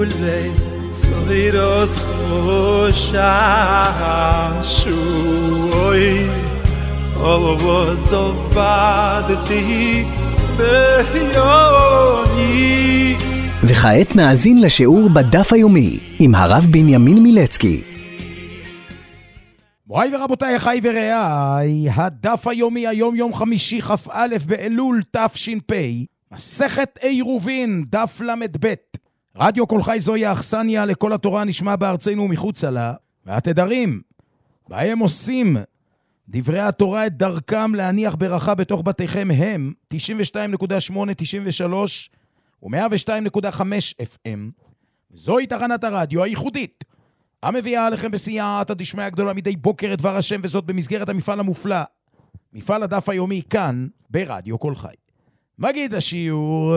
ule soiros shashui ovozovadti beyoni. וכעת נאזין לשיעור בדף היומי עם הרב בנימין מילצקי. מוריי ורבותיי, אחיי ורעיי, הדף היומי היום יום חמישי כ"א באלול תש"פ, מסכת עירובין, דף למ"ב. רדיו כל חי זוהי האכסניה לכל התורה נשמע בארצנו ומחוצה לה, והתדרים בהם עושים דברי התורה את דרכם להניח ברכה בתוך בתיכם הם 92.8, 93 ו-102.5 FM. זוהי תחנת הרדיו הייחודית המביאה עליכם בסייעתא דשמיא הגדולה מדי בוקר את דבר השם, וזאת במסגרת המפעל המופלא, מפעל הדף היומי כאן ברדיו כל חי. מגיד השיעור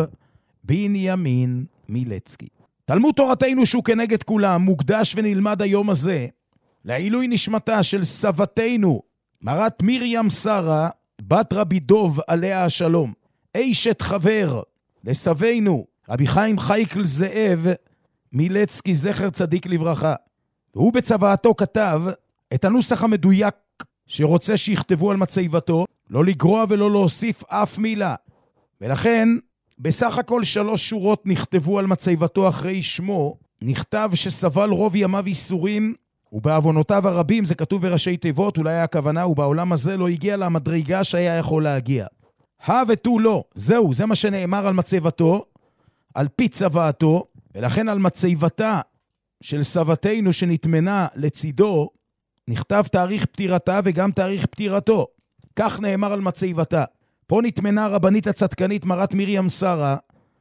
בנימין מילצקי. תלמוד תורתנו שהוא כנגד כולם מוקדש ונלמד היום הזה לעילוי נשמתה של סבתנו מרת מרים שרה בת רבי דוב עליה השלום, אשת חבר לסבינו רבי חיים חייקל זאב מילצקי זכר צדיק לברכה. והוא בצוואתו כתב את הנוסח המדויק שרוצה שיכתבו על מצייבתו, לא לגרוע ולא להוסיף אף מילה, ולכן בסך הכל 3 שורות נכתבו על מצייבתו אחרי שמו. נכתב שסבל רוב ימיו איסורים, ובעוונותיו הרבים, זה כתוב בראשי תיבות, אולי הכוונה, ובעולם הזה לא הגיע למדרגה שהיה יכול להגיע. ותו לא, זהו, זה מה שנאמר על מצייבתו, על פי צוואתו, ולכן על מצייבתה של סבתנו שנתמנה לצידו, נכתב תאריך פטירתה וגם תאריך פטירתו. כך נאמר על מצייבתה. פה נתמנה רבנית הצדקנית מרת מרים שרה,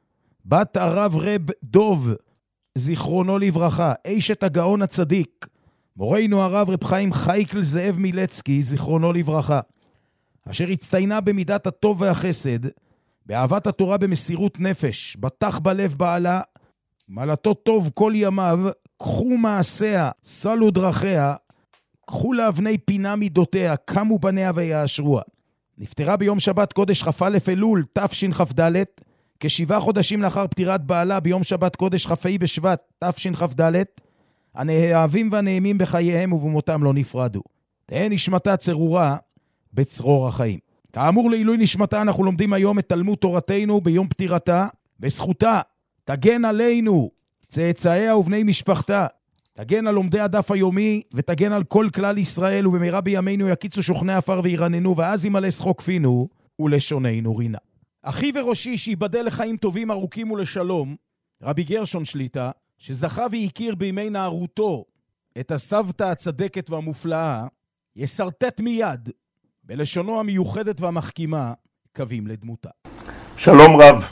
בת הרב רב דוב, זיכרונו לברכה, אשת הגאון הצדיק, מורנו הרב רב חיים חייקל זאב מילצקי, זיכרונו לברכה, אשר הצטיינה במידת הטוב והחסד, באהבת התורה במסירות נפש, בטח בלב בעלה, מלאתו טוב כל ימיו, קחו מעשיה, סלו דרכיה, קחו לאבני פינה מידותיה, קמו בניה ויאשרוה. נפטרה ביום שבת קודש כ"א אלול תשכ"ד, כ7 חודשים לאחר פטירת בעלה ביום שבת קודש כ"ה בשבט תשכ"ד, הנאהבים והנעימים בחייהם ובמותם לא נפרדו. תהא נשמתה צרורה בצרור החיים. כאמור, לעילוי נשמתה אנחנו לומדים היום את תלמוד תורתנו ביום פטירתה, בזכותה תגן עלינו צאצאיה ובני משפחתה, תגן על לומדי הדף היומי ותגן על כל כלל ישראל, ובמהרה בימינו יקיצו שוכני עפר וירננו, ואז ימלא שחוק פינו ולשוננו רינה. אחי וראשי שיבדל לחיים טובים ארוכים ולשלום, רבי גרשון שליטה, שזכה והכיר בימי נערותו את הסבתא הצדקת והמופלאה, יסרטט מיד בלשונו המיוחדת והמחכימה קווים לדמותה. שלום רב.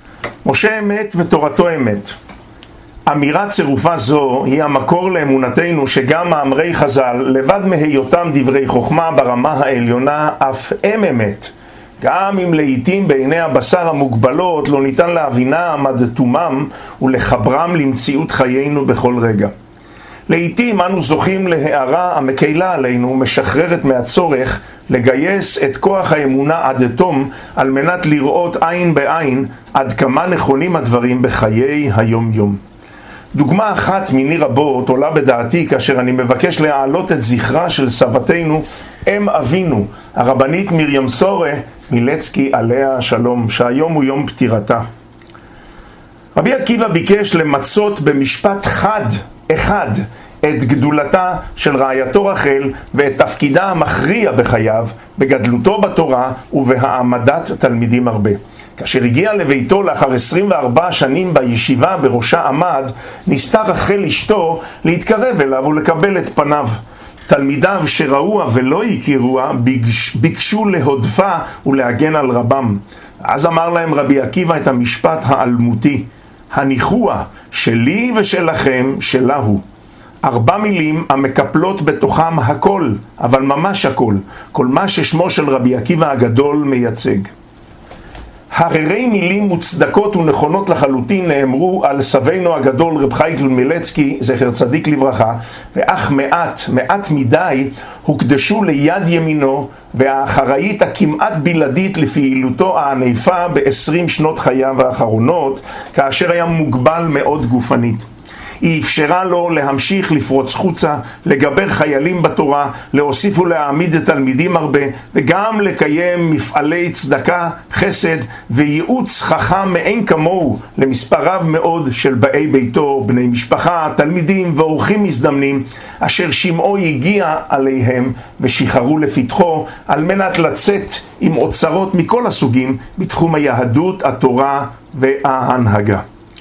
משה אמת ותורתו אמת. אמירה צירופה זו היא המקור לאמונתנו שגם מאמרי חז"ל, לבד מהיותם דברי חוכמה ברמה העליונה, אף הם אמת. גם אם לעתים בעיני הבשר המוגבלות לא ניתן להבינם עד תומם ולחברם למציאות חיינו בכל רגע. לעתים אנו זוכים להערה המקלה עלינו, משחררת מהצורך לגייס את כוח האמונה עד תום, על מנת לראות עין בעין עד כמה נכונים הדברים בחיי היום יום. דוגמה אחת מיני רבות עולה בדעתי כאשר אני מבקש להעלות את זכרה של סבתנו אם אבינו, הרבנית מרים שרה מילצקי עליה השלום, שהיום הוא יום פטירתה. רבי עקיבא ביקש למצות במשפט חד אחד את גדולתה של רעייתו רחל ואת תפקידה המכריע בחייו, בגדלותו בתורה ובהעמדת תלמידים הרבה. כאשר הגיע לביתו לאחר 24 שנים בישיבה בראשה עמד, ניסתה רחל אשתו להתקרב אליו ולקבל את פניו. תלמידיו שראוה ולא הכירוה ביקשו להודפה ולהגן על רבם. אז אמר להם רבי עקיבא את המשפט האלמותי, הניחוה שלי ושלכם שלה. 4 מילים המקפלות בתוכם הכל, אבל ממש הכל, כל מה ששמו של רבי עקיבא הגדול מייצג. הררי מילים מוצדקות ונכונות לחלוטין נאמרו על סבינו הגדול רב חייקל מילצקי זכר צדיק לברכה, ואך מעט מדי הוקדשו ליד ימינו והאחראית הכמעט בלעדית לפעילותו הענפה ב20 שנות חייו האחרונות, כאשר היה מוגבל מאוד גופנית. היא אפשרה לו להמשיך לפרוץ חוצה, לגבר חיילים בתורה, להוסיף ולהעמיד את תלמידים הרבה, וגם לקיים מפעלי צדקה, חסד וייעוץ חכם מאין כמוהו למספר רב מאוד של באי ביתו, בני משפחה, תלמידים ואורחים מזדמנים, אשר שמעו הגיע עליהם ושחררו לפתחו על מנת לצאת עם אוצרות מכל הסוגים בתחום היהדות, התורה וההנהגה.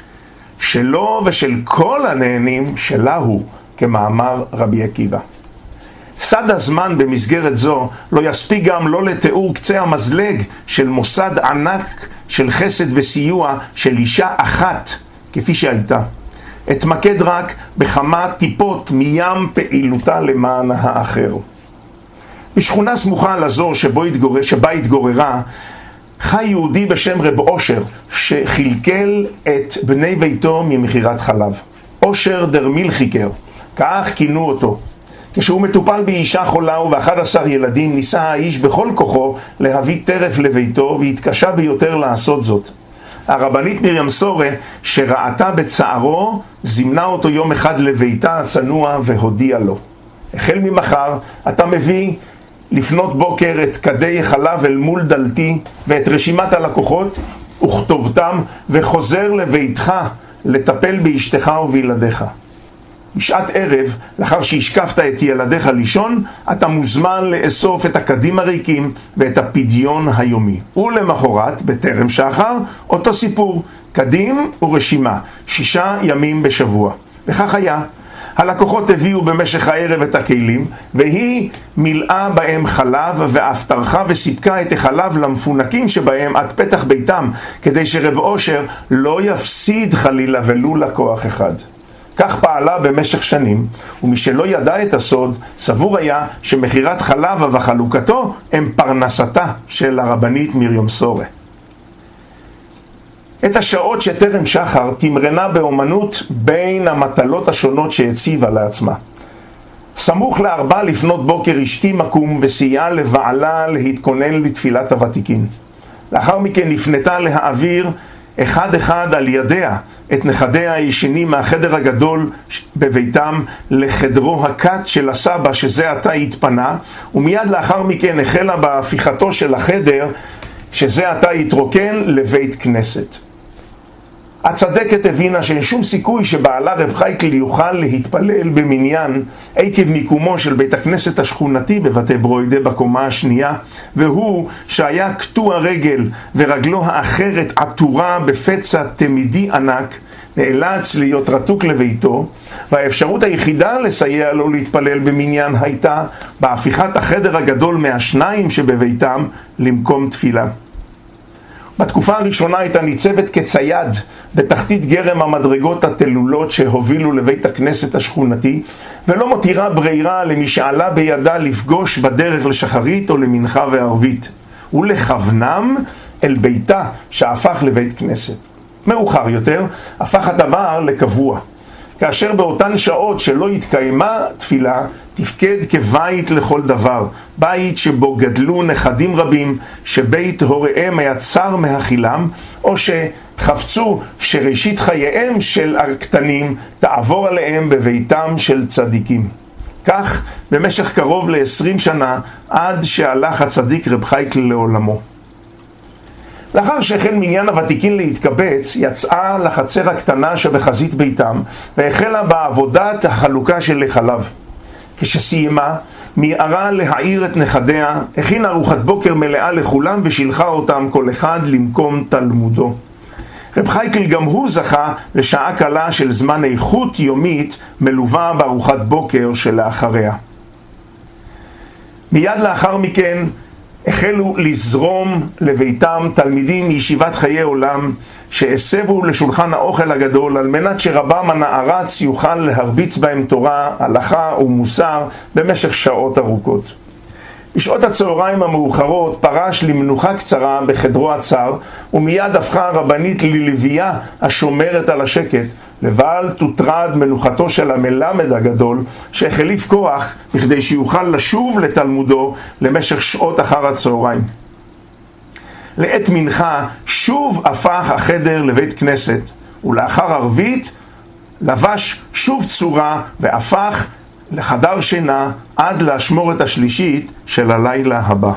שלו ושל כל הנהנים שלה הוא, כמאמר רבי עקיבא. סד הזמן במסגרת זו לא יספיק גם לא לתיאור קצה המזלג של מוסד ענק של חסד וסיוע של אישה אחת כפי שהייתה. אתמקד רק בכמה טיפות מים פעילותה למען האחר. בשכונה סמוכה לזו שבה התגוררה, חי יהודי בשם רב אושר, שחילקל את בני ביתו ממחירת חלב. אושר דר מילחיקר, כך כינו אותו. כשהוא מטופל באישה חולה וב11 ילדים, ניסה האיש בכל כוחו להביא טרף לביתו, והתקשה ביותר לעשות זאת. הרבנית מרים סורה, שראתה בצערו, זימנה אותו יום אחד לביתה הצנוע והודיעה לו: החל ממחר אתה מביא לפנות בוקר את כדי חלב אל מול דלתי ואת רשימת הלקוחות וכתובתם, וחוזר לביתך לטפל באשתך ובילדיך. בשעת ערב, לאחר שהשקפת את ילדיך לישון, אתה מוזמן לאסוף את הקדים הריקים ואת הפדיון היומי. ולמחרת, בטרם שחר, אותו סיפור, קדים ורשימה, 6 ימים בשבוע. וכך היה. הלקוחות הביאו במשך הערב את הכלים, והיא מילאה בהם חלב, ואף טרחה וסיפקה את החלב למפונקים שבהם עד פתח ביתם, כדי שרב אושר לא יפסיד חלילה ולו לקוח אחד. כך פעלה במשך שנים, ומשלא ידע את הסוד, סבור היה שמחירת חלב וחלוקתו הם פרנסתה של הרבנית מרים סורה. את השעות שטרם שחר תמרנה באומנות בין המטלות השונות שהציבה לעצמה. סמוך ל4 לפנות בוקר אשתי מקום וסייעה לבעלה להתכונן לתפילת הוותיקין. לאחר מכן נפנתה להעביר אחד על ידיה את נכדיה הישנים מהחדר הגדול בביתם לחדרו הקט של הסבא שזה עתה התפנה, ומיד לאחר מכן החלה בהפיכתו של החדר שזה עתה התרוקן לבית כנסת. הצדקת הבינה שאין שום סיכוי שבעלה רב חייקל יוכל להתפלל במניין עקב מיקומו של בית הכנסת השכונתי בבתי ברוידה בקומה השנייה, והוא שהיה קטוע רגל ורגלו האחרת עטורה בפצע תמידי ענק, נאלץ להיות רתוק לביתו, והאפשרות היחידה לסייע לו להתפלל במניין הייתה בהפיכת החדר הגדול מהשניים שבביתם למקום תפילה. בתקופה הראשונה הייתה ניצבת כצייד בתחתית גרם המדרגות התלולות שהובילו לבית הכנסת השכונתי, ולא מותירה ברירה למי שעלה בידה לפגוש בדרך לשחרית או למנחה וערבית, ולכוונם אל ביתה שהפך לבית כנסת. מאוחר יותר הפך הדבר לקבוע, כאשר באותן שעות שלא התקיימה תפילה, תפקד כבית לכל דבר, בית שבו גדלו נכדים רבים, שבית הוריהם היה צר מהחילם, או שחפצו שראשית חייהם של הקטנים תעבור עליהם בביתם של צדיקים. כך במשך קרוב ל20 שנה, עד שהלך הצדיק רב חייקל לעולמו. לאחר שהחל מניין הוותיקין להתקבץ, יצאה לחצר הקטנה שבחזית ביתם, והחלה בעבודת החלוקה של חלב. כשסיימה, מיהרה להעיר את נכדיה, הכינה ארוחת בוקר מלאה לכולם ושילחה אותם כל אחד למקום תלמודו. רב חייקל גם הוא זכה לשעה קלה של זמן איכות יומית מלווה בארוחת בוקר שלאחריה. מיד לאחר מכן החלו לזרום לביתם תלמידים מישיבת חיי עולם שהסבו לשולחן האוכל הגדול על מנת שרבם הנערץ יוכל להרביץ בהם תורה, הלכה ומוסר במשך שעות ארוכות. בשעות הצהריים המאוחרות פרש למנוחה קצרה בחדרו הצר, ומיד הפכה הרבנית ללוויה השומרת על השקט, לבל תוטרד מנוחתו של המלמד הגדול שהחליף כוח בכדי שיוכל לשוב לתלמודו למשך שעות אחר הצהריים. לעת מנחה שוב הפך החדר לבית כנסת, ולאחר ערבית לבש שוב צורה והפך לחדר שינה עד לאשמורת השלישית של הלילה הבא.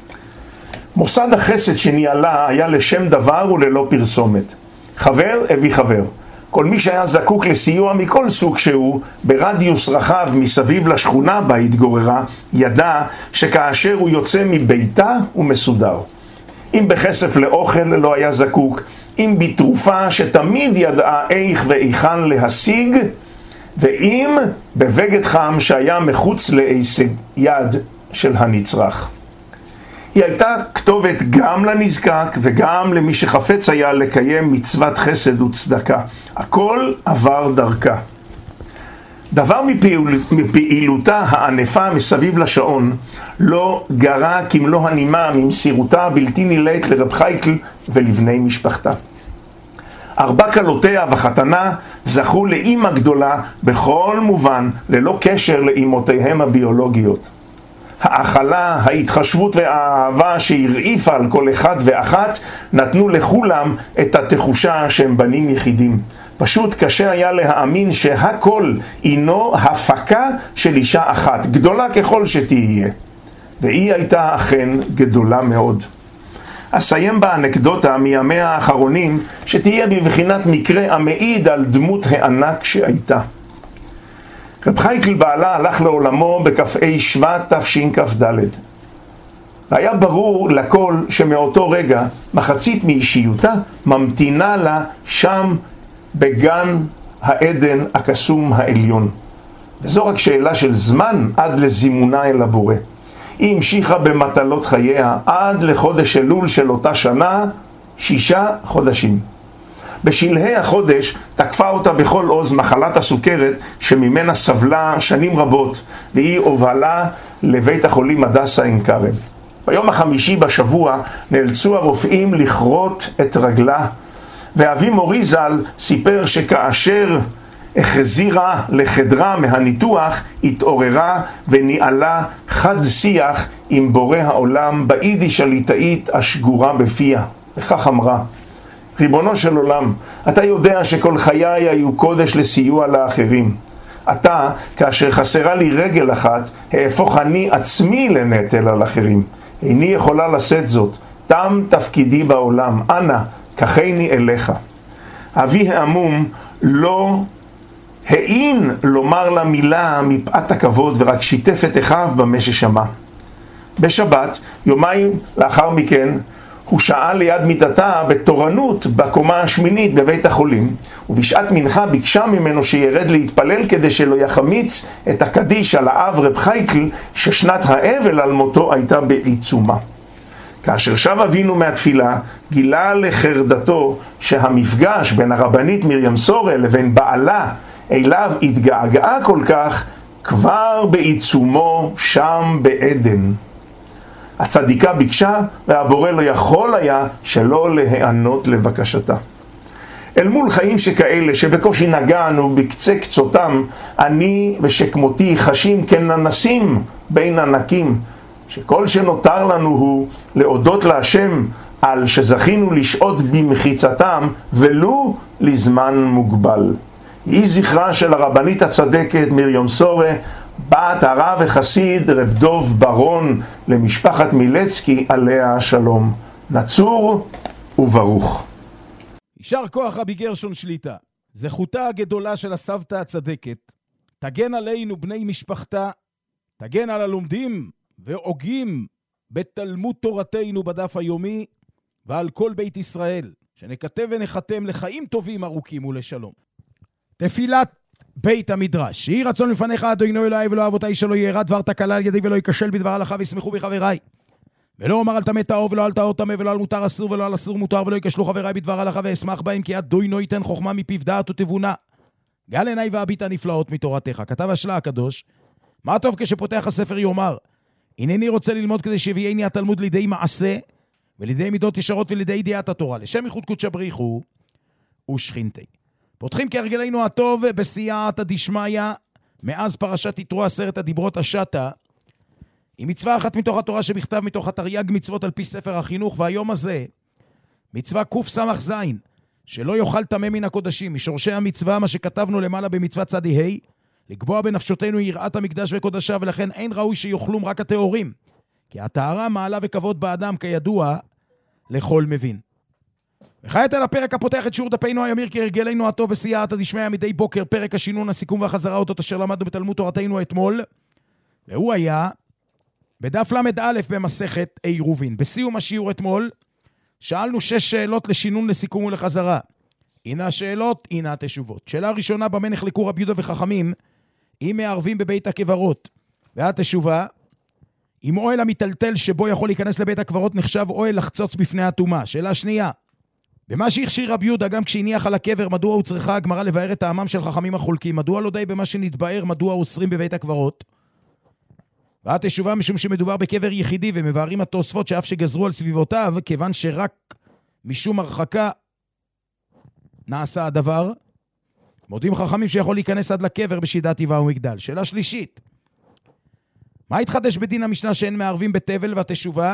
מוסד החסד שניהלה היה לשם דבר וללא פרסומת. חבר הביא חבר. כל מי שהיה זקוק לסיוע מכל סוג שהוא, ברדיוס רחב מסביב לשכונה בה התגוררה, ידע שכאשר הוא יוצא מביתה הוא מסודר. אם בכסף לאוכל לא היה זקוק, אם בתרופה שתמיד ידעה איך ואיכן להשיג, ואם בבגד חם שהיה מחוץ להישג יד של הנצרך. היא הייתה כתובת גם לנזקק וגם למי שחפץ היה לקיים מצוות חסד וצדקה. הכל עבר דרכה. דבר מפעילותה הענפה מסביב לשעון לא גרה כמלוא הנימה ממסירותה הבלתי נילאת לרב חייקל ולבני משפחתה. 4 כלותיה וחתנה זכו לאמא גדולה בכל מובן, ללא קשר לאמותיהם הביולוגיות. האכלה, ההתחשבות והאהבה שהרעיפה על כל אחד ואחת נתנו לכולם את התחושה שהם בנים יחידים. פשוט קשה היה להאמין שהכל אינו הפקה של אישה אחת, גדולה ככל שתהיה. והיא הייתה אכן גדולה מאוד. אסיים באנקדוטה מימיה האחרונים שתהיה בבחינת מקרה המעיד על דמות הענק שהייתה. רב חייקל בעלה הלך לעולמו בכ"ה שבט תשכ"ד. והיה ברור לכל שמאותו רגע מחצית מאישיותה ממתינה לה שם בגן העדן הקסום העליון. וזו רק שאלה של זמן עד לזימונה אל הבורא. היא המשיכה במטלות חייה עד לחודש אלול של אותה שנה, 6 חודשים. בשלהי החודש תקפה אותה בכל עוז מחלת הסוכרת שממנה סבלה שנים רבות, והיא הובלה לבית החולים הדסה עין כרם. ביום החמישי בשבוע נאלצו הרופאים לכרות את רגלה, ואבי מורי ז"ל סיפר שכאשר החזירה לחדרה מהניתוח, התעוררה וניעלה חד שיח עם בורא העולם ביידיש הליטאית השגורה בפיה. וכך אמרה: ריבונו של עולם, אתה יודע שכל חיי היו קודש לסיוע לאחרים. אתה, כאשר חסרה לי רגל אחת, ההפוך אני עצמי לנטל על אחרים. איני יכולה לשאת זאת. תם תפקידי בעולם. אנא, קחני אליך. אבי העמום לא העין לומר לה מילה מפאת הכבוד, ורק שיתף את אחיו במה ששמע. בשבת, יומיים לאחר מכן, הוא שעה ליד מיטתה בתורנות בקומה השמינית בבית החולים, ובשעת מנחה ביקשה ממנו שירד להתפלל כדי שלא יחמיץ את הקדיש על האב רב חייקל ששנת האבל על מותו הייתה בעיצומה. כאשר שב אבינו מהתפילה, גילה לחרדתו שהמפגש בין הרבנית מרים סורה לבין בעלה אליו התגעגעה כל כך כבר בעיצומו שם בעדן. הצדיקה ביקשה והבורא לא יכול היה שלא להיענות לבקשתה. אל מול חיים שכאלה שבקושי נגענו בקצה קצותם, אני ושכמותי חשים כננסים בין ענקים, שכל שנותר לנו הוא להודות להשם על שזכינו לשעות במחיצתם ולו לזמן מוגבל. יהי זכרה של הרבנית הצדקת מרים סורה, בת הרב וחסיד רב דוב ברון למשפחת מילצקי עליה השלום. נצור וברוך. יישר כוח רבי גרשון שליטה. זכותה הגדולה של הסבתא הצדקת תגן עלינו בני משפחתה, תגן על הלומדים והוגים בתלמוד תורתנו בדף היומי ועל כל בית ישראל, שנכתב ונחתם לחיים טובים ארוכים ולשלום. תפילת בית המדרש. יהי רצון לפניך אדוני אלוהי ולא אבותיי שלא ירא דבר תקלה על ידי ולא ייכשל בדבר הלכה וישמחו בחבריי. ולא אומר על טמא טהור ולא על טהור טמא ולא על מותר אסור ולא על אסור מותר ולא ייכשלו חבריי בדבר הלכה ואשמח בהם כי אדוני ייתן חוכמה מפיו דעת ותבונה. גל עיניי ואביט הנפלאות מתורתך. כתב השלה הקדוש, מה טוב כשפותח הספר יאמר, הנני רוצה ללמוד כדי שיביאני התלמוד לידי מעשה ולידי מידות ישרות ולידי ידיעת התורה לשם ייחוד קודשא בריחו ושכינתי. פותחים כהרגלנו הטוב בסייעתא דשמיא מאז פרשת יתרו 10 הדיברות השטה, עם מצווה אחת מתוך התורה שבכתב מתוך התרי"ג מצוות על פי ספר החינוך, והיום הזה מצווה קס"ז שלא יאכל טמא מן הקודשים, משורשי המצווה, מה שכתבנו למעלה במצוות צדי ה', לקבוע בנפשותנו יראת המקדש וקודשה, ולכן אין ראוי שיאכלום רק הטהורים, כי הטהרה מעלה וכבוד באדם, כידוע, לכל מבין. וכעת אל הפרק הפותח את שיעור דפינו היומי כהרגלנו הטוב בסייעתא דשמיא מדי בוקר, פרק השינון, הסיכום והחזרה אודות אשר למדנו בתלמוד תורתנו אתמול, והוא היה בדף למד א' במסכת עירובין. בסיום השיעור אתמול שאלנו 6 שאלות לשינון, לסיכום ולחזרה. הנה השאלות, הנה התשובות. שאלה ראשונה, במה נחלקו רבי יהודה וחכמים אם מערבים בבית הקברות? והתשובה, אם אוהל המטלטל שבו יכול להיכנס לבית הקברות נחשב אוהל לחצוץ בפני הטומאה. שאלה שנייה, במה שהכשיר רבי יהודה גם כשהניח על הקבר, מדוע הוא צריכה הגמרא לבאר את טעמם של חכמים החולקים? מדוע לא די במה שנתבאר, מדוע אוסרים בבית הקברות? והתשובה, משום שמדובר בקבר יחידי, ומבארים התוספות שאף שגזרו על סביבותיו, כיוון שרק משום הרחקה נעשה הדבר, מודים חכמים שיכול להיכנס עד לקבר בשידת טבעה ומגדל. שאלה שלישית, מה התחדש בדין המשנה שאין מערבים בתבל? והתשובה,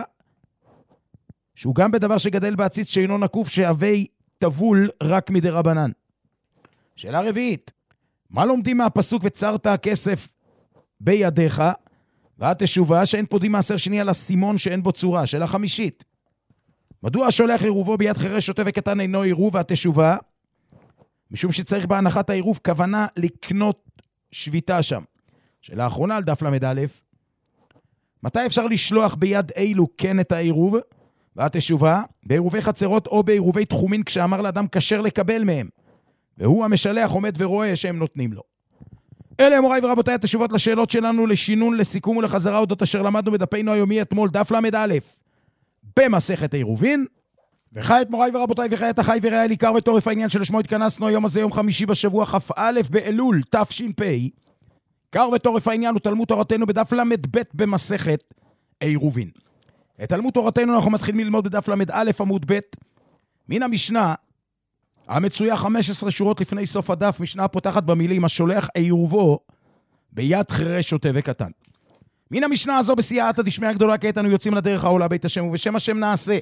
שהוא גם בדבר שגדל בעציץ שאינו נקוף, שהווי טבול רק מדי רבנן. שאלה רביעית, מה לומדים מהפסוק וצרת הכסף בידיך? והתשובה, שאין פודים מעשר שני על הסימון שאין בו צורה. שאלה חמישית, מדוע שולח עירובו ביד חירש שוטה וקטן אינו עירוב? והתשובה, משום שצריך בהנחת העירוב כוונה לקנות שביתה שם. שאלה אחרונה על דף למד א', מתי אפשר לשלוח ביד אילו כן את העירוב? והתשובה, בעירובי חצרות או בעירובי תחומין, כשאמר לאדם כשר לקבל מהם, והוא המשלח עומד ורואה שהם נותנים לו. אלה מוריי ורבותיי התשובות לשאלות שלנו לשינון, לסיכום ולחזרה אודות אשר למדנו בדפינו היומי אתמול, דף למד א' במסכת עירובין. וכעת מוריי ורבותיי, וכעת החי וראה עיקר וטורף העניין שלשמו התכנסנו היום הזה, יום חמישי בשבוע כ"א באלול תש"פ. עיקר וטורף העניין הוא תלמוד תורתנו בדף למד ב' במסכת עירובין. את תלמוד תורתנו אנחנו מתחילים ללמוד בדף למד א' עמוד ב' מן המשנה המצויה 15 שורות לפני סוף הדף, משנה פותחת במילים השולח עירובו ביד חירש שוטה וקטן. מן המשנה הזו בסייעתא דשמיא הגדולה, כעת אנו יוצאים לדרך העולה בית השם, ובשם השם נעשה,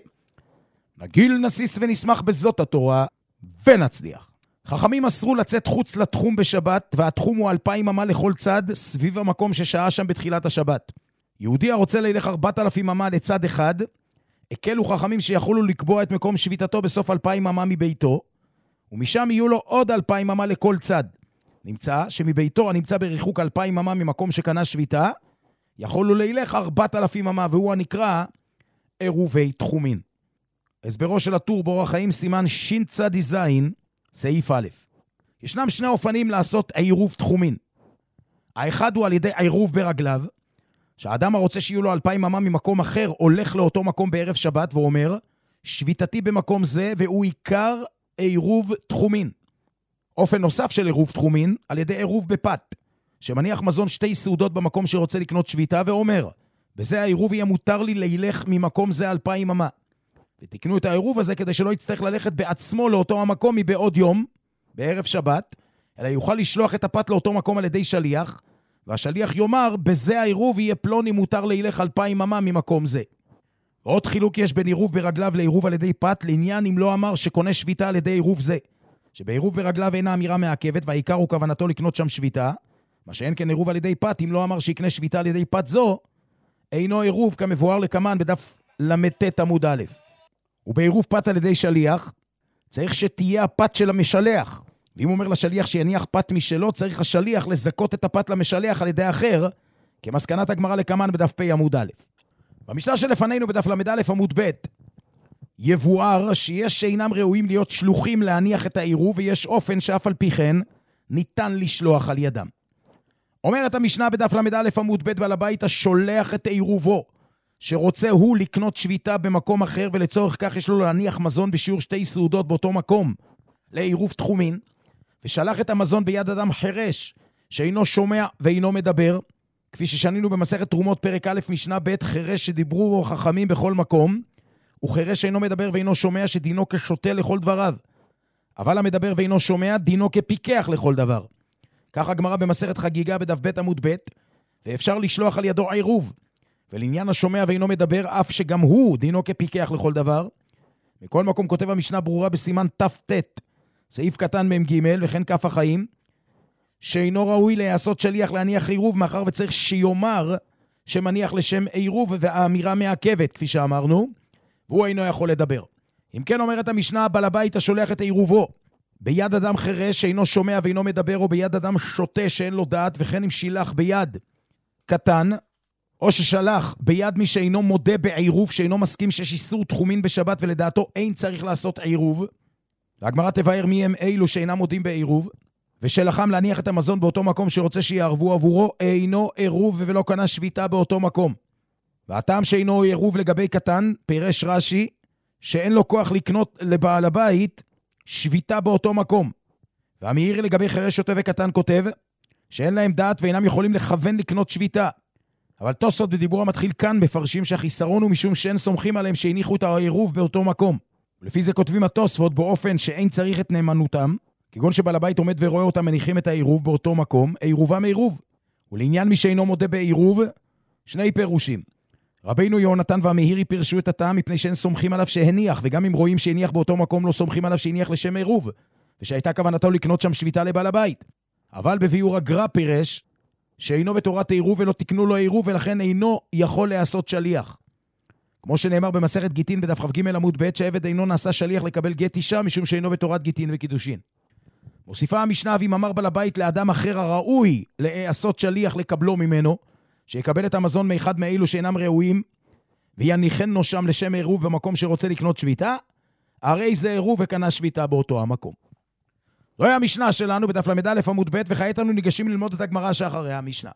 נגיל נסיס ונשמח בזאת התורה ונצליח. חכמים אסרו לצאת חוץ לתחום בשבת, והתחום הוא 2,000 אמה לכל צד סביב המקום ששעה שם בתחילת השבת. יהודי הרוצה ללך 4,000 אמה לצד אחד, הקלו חכמים שיכולו לקבוע את מקום שביתתו בסוף 2,000 אמה מביתו, ומשם יהיו לו עוד 2,000 אמה לכל צד. נמצא שמביתו הנמצא בריחוק 2,000 אמה ממקום שקנה שביתה, יכולו ללך 4,000 אמה, והוא הנקרא עירובי תחומין. הסברו של הטור באורח חיים סימן שצ"ז סעיף א'. ישנם 2 אופנים לעשות עירוב תחומין. האחד הוא על ידי עירוב ברגליו, שהאדם הרוצה שיהיו לו 2,000 אמה ממקום אחר הולך לאותו מקום בערב שבת ואומר, שביתתי במקום זה, והוא עיקר עירוב תחומין. אופן נוסף של עירוב תחומין, על ידי עירוב בפת, שמניח מזון 2 סעודות במקום שרוצה לקנות שביתה ואומר, בזה העירוב יהיה מותר לי לילך ממקום זה 2,000 אמה. ותקנו את העירוב הזה כדי שלא יצטרך ללכת בעצמו לאותו המקום מבעוד יום, בערב שבת, אלא יוכל לשלוח את הפת לאותו מקום על ידי שליח, והשליח יאמר, בזה העירוב יהיה פלוני מותר לילך 2,000 אמה ממקום זה. עוד חילוק יש בין עירוב ברגליו לעירוב על ידי פת, לעניין אם לא אמר שקונה שביתה על ידי עירוב זה, שבעירוב ברגליו אינה אמירה מעכבת, והעיקר הוא כוונתו לקנות שם שביתה, מה שאין כן עירוב על ידי פת, אם לא אמר שיקנה שביתה על ידי פת זו, אינו עירוב כמבואר לקמן בדף למ"ט עמוד א'. ובעירוב פת על ידי שליח, צריך שתהיה הפת של המשלח, ואם אומר לשליח שיניח פת משלו, צריך השליח לזכות את הפת למשלח על ידי אחר, כמסקנת הגמרא לקמן בדף פ' עמוד א'. במשנה שלפנינו בדף למד א' עמוד ב' יבואר שיש שאינם ראויים להיות שלוחים להניח את העירוב, ויש אופן שאף על פי כן ניתן לשלוח על ידם. אומרת המשנה בדף למד א' עמוד ב', בעל הבית השולח את עירובו, שרוצה הוא לקנות שביתה במקום אחר, ולצורך כך יש לו להניח מזון בשיעור 2 סעודות באותו מקום לעירוב תחומין, ושלח את המזון ביד אדם חירש שאינו שומע ואינו מדבר, כפי ששנינו במסכת תרומות פרק א' משנה ב', חירש שדיברו חכמים בכל מקום, וחירש שאינו מדבר ואינו שומע שדינו כשוטה לכל דבריו, אבל המדבר ואינו שומע דינו כפיקח לכל דבר. כך הגמרא במסכת חגיגה בדף ב' עמוד ב', ואפשר לשלוח על ידו עירוב, ולעניין השומע ואינו מדבר אף שגם הוא דינו כפיקח לכל דבר, בכל מקום כותב המשנה ברורה בסימן ת"ט, סעיף קטן מ"ג, וכן כף החיים, שאינו ראוי לעשות שליח להניח עירוב, מאחר וצריך שיומר שמניח לשם עירוב, והאמירה מעכבת, כפי שאמרנו, והוא אינו יכול לדבר. אם כן אומרת המשנה, בעל הבית השולח את עירובו ביד אדם חירש שאינו שומע ואינו מדבר, או ביד אדם שוטה שאין לו דעת, וכן אם שילח ביד קטן, או ששלח ביד מי שאינו מודה בעירוב, שאינו מסכים שיש איסור תחומין בשבת, ולדעתו אין צריך לעשות עירוב. והגמרא תבאר מי הם אלו שאינם מודים בעירוב, ושלחם להניח את המזון באותו מקום שרוצה שיערבו עבורו, אינו עירוב ולא קנה שביתה באותו מקום. והטעם שאינו עירוב לגבי קטן, פירש רש"י, שאין לו כוח לקנות לבעל הבית שביתה באותו מקום. והמאיר לגבי חירש שוטה וקטן כותב, שאין להם דעת ואינם יכולים לכוון לקנות שביתה. אבל תוספות בדיבור המתחיל כאן מפרשים שהחיסרון הוא משום שאין סומכים עליהם שהניחו את העירוב באותו מקום. ולפי זה כותבים התוספות באופן שאין צריך את נאמנותם, כגון שבעל הבית עומד ורואה אותם מניחים את העירוב באותו מקום, עירובם עירוב. ולעניין מי שאינו מודה בעירוב, שני פירושים. רבינו יהונתן והמאירי פירשו את הטעם מפני שאין סומכים עליו שהניח, וגם אם רואים שהניח באותו מקום לא סומכים עליו שהניח לשם עירוב, ושהייתה כוונתו לקנות שם שביתה לבעל הבית. אבל בביאור הגר"א פירש שאינו בתורת עירוב ולא תקנו לו עירוב, ולכן אינו יכול לעשות שליח. כמו שנאמר במסכת גיטין בדף כ"ג עמוד ב', שעבד אינו נעשה שליח לקבל גט אישה משום שאינו בתורת גיטין וקידושין. מוסיפה המשנה, ואם אמר בעל הבית לאדם אחר הראוי לעשות שליח לקבלו ממנו, שיקבל את המזון מאחד מאלו שאינם ראויים, ויניחנו שם לשם עירוב במקום שרוצה לקנות שביתה, הרי זה עירוב וקנה שביתה באותו המקום. זוהי המשנה שלנו בדף למד עמוד ב', וכעת אנו ניגשים ללמוד את הגמרא שאחרי המשנה.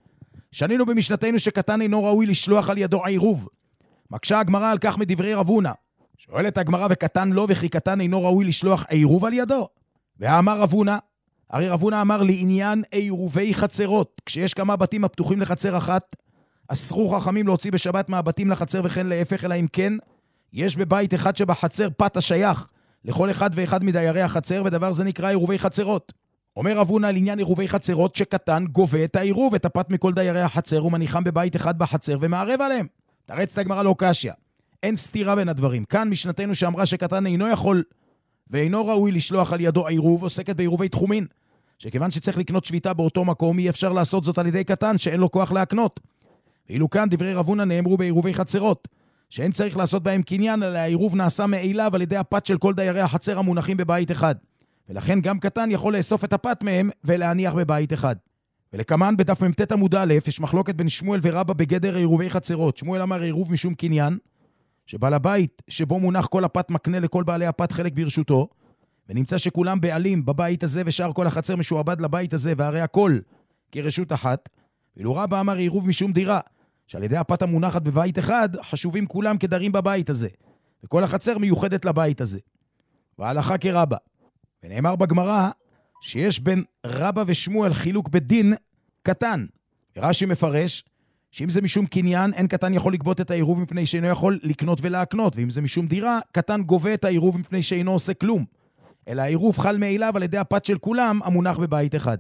שנינו במשנתנו שקטן אינו ראוי לשלוח על ידו עירוב. מקשה הגמרא על כך מדברי רב הונא. שואלת הגמרא, וקטן לא, וכי קטן אינו ראוי לשלוח עירוב על ידו? ואמר רב הונא, הרי רב הונא אמר לעניין עירובי חצרות, כשיש כמה בתים הפתוחים לחצר אחת, אסרו חכמים להוציא בשבת מהבתים לחצר וכן להפך, אלא אם כן יש בבית אחד שבחצר פת השייך לכל אחד ואחד מדיירי החצר, ודבר זה נקרא עירובי חצרות. אומר רב הונא לעניין עירובי חצרות, שקטן גובה את העירוב, את הפת מכל דיירי החצר, ומניחם בבית אחד בחצר ומערב עליהם. תרץ את הגמרא לא קשיא. אין סתירה בין הדברים. כאן משנתנו שאמרה שקטן אינו יכול ואינו ראוי לשלוח על ידו עירוב, עוסקת בעירובי תחומין, שכיוון שצריך לקנות שביתה באותו מקום, אי אפשר לעשות זאת על ידי קטן שאין לו כוח להקנות. ואילו כאן דברי רב הונא נאמרו בעירובי חצרות, שאין צריך לעשות בהם קניין, אלא העירוב נעשה מאליו על ידי הפת של כל דיירי החצר המונחים בבית אחד. ולכן גם קטן יכול לאסוף את הפת מהם ולהניח בבית אחד. ולכמן בדף מ"ט עמוד א' יש מחלוקת בין שמואל ורבא בגדר עירובי חצרות. שמואל אמר עירוב משום קניין, שבעל הבית שבו מונח כל הפת מקנה לכל בעלי הפת חלק ברשותו, ונמצא שכולם בעלים בבית הזה ושאר כל החצר משועבד לבית הזה, והרי הכל כרשות אחת. ואילו רבא אמר עירוב משום דירה, שעל ידי הפת המונחת בבית אחד חשובים כולם כדרים בבית הזה, וכל החצר מיוחדת לבית הזה. וההלכה כרבא. ונאמר בגמרא שיש בין רבא ושמואל חילוק בדין קטן. ורש"י מפרש שאם זה משום קניין, אין קטן יכול לגבות את העירוב מפני שאינו יכול לקנות ולהקנות, ואם זה משום דירה, קטן גובה את העירוב מפני שאינו עושה כלום. אלא העירוב חל מאליו על ידי הפת של כולם המונח בבית אחד.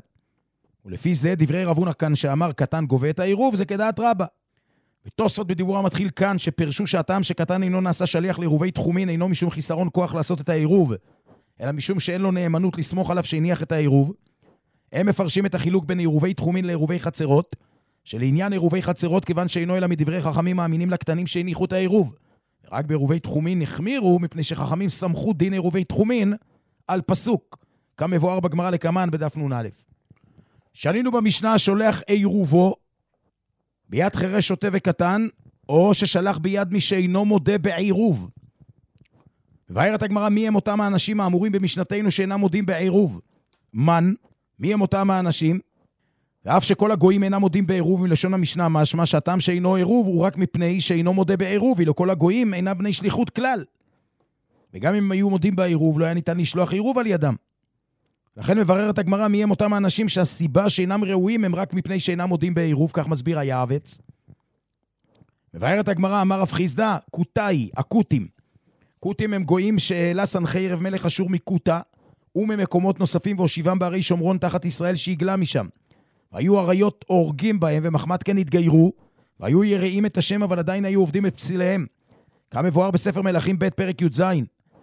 ולפי זה דברי רב הונא כאן שאמר קטן גובה את העירוב, זה כדעת רבא. ותוספות בדיבור המתחיל כאן שפרשו שהטעם שקטן אינו נעשה שליח לעירובי תחומין אינו משום חיסרון כוח לעשות את העירוב, אלא משום שאין לו נאמנות לסמוך עליו שהניח את העירוב. הם מפרשים את החילוק בין עירובי תחומין לעירובי חצרות, שלעניין עירובי חצרות כיוון שאינו אלא מדברי חכמים מאמינים לקטנים שהניחו את העירוב. רק בעירובי תחומין נחמירו מפני שחכמים סמכו דין עירובי תחומין על פסוק, כמבואר בגמרא לקמן בדף נ"א. שנינו במשנה שולח עירובו ביד חירש שוטה וקטן, או ששלח ביד מי שאינו מודה בעירוב. ובארת הגמרא מי הם אותם האנשים האמורים במשנתנו שאינם מודים בעירוב? מי הם אותם האנשים? ואף שכל הגויים אינם מודים בעירוב, מלשון המשנה משמע שהטעם שאינו עירוב הוא רק מפני שאינו מודה בעירוב, ואילו כל הגויים אינם בני שליחות כלל. וגם אם היו מודים בעירוב לא היה ניתן לשלוח עירוב על ידם. לכן מבררת הגמרא מי הם אותם האנשים שהסיבה שאינם ראויים הם רק מפני שאינם מודים בעירוב, כך מסביר היעבץ. מבארת הגמרא אמר רב חיסדא, קוטאי, הקוטים. קוטים הם גויים שהעלה סנחריב מלך אשור מקוטה, וממקומות נוספים והושיבם בערי שומרון תחת ישראל שהגלה משם. והיו עריות הורגים בהם ומחמת כן התגיירו, והיו יראים את השם אבל עדיין היו עובדים את פסיליהם. כמבואר בספר מלכים ב' פרק י"ז.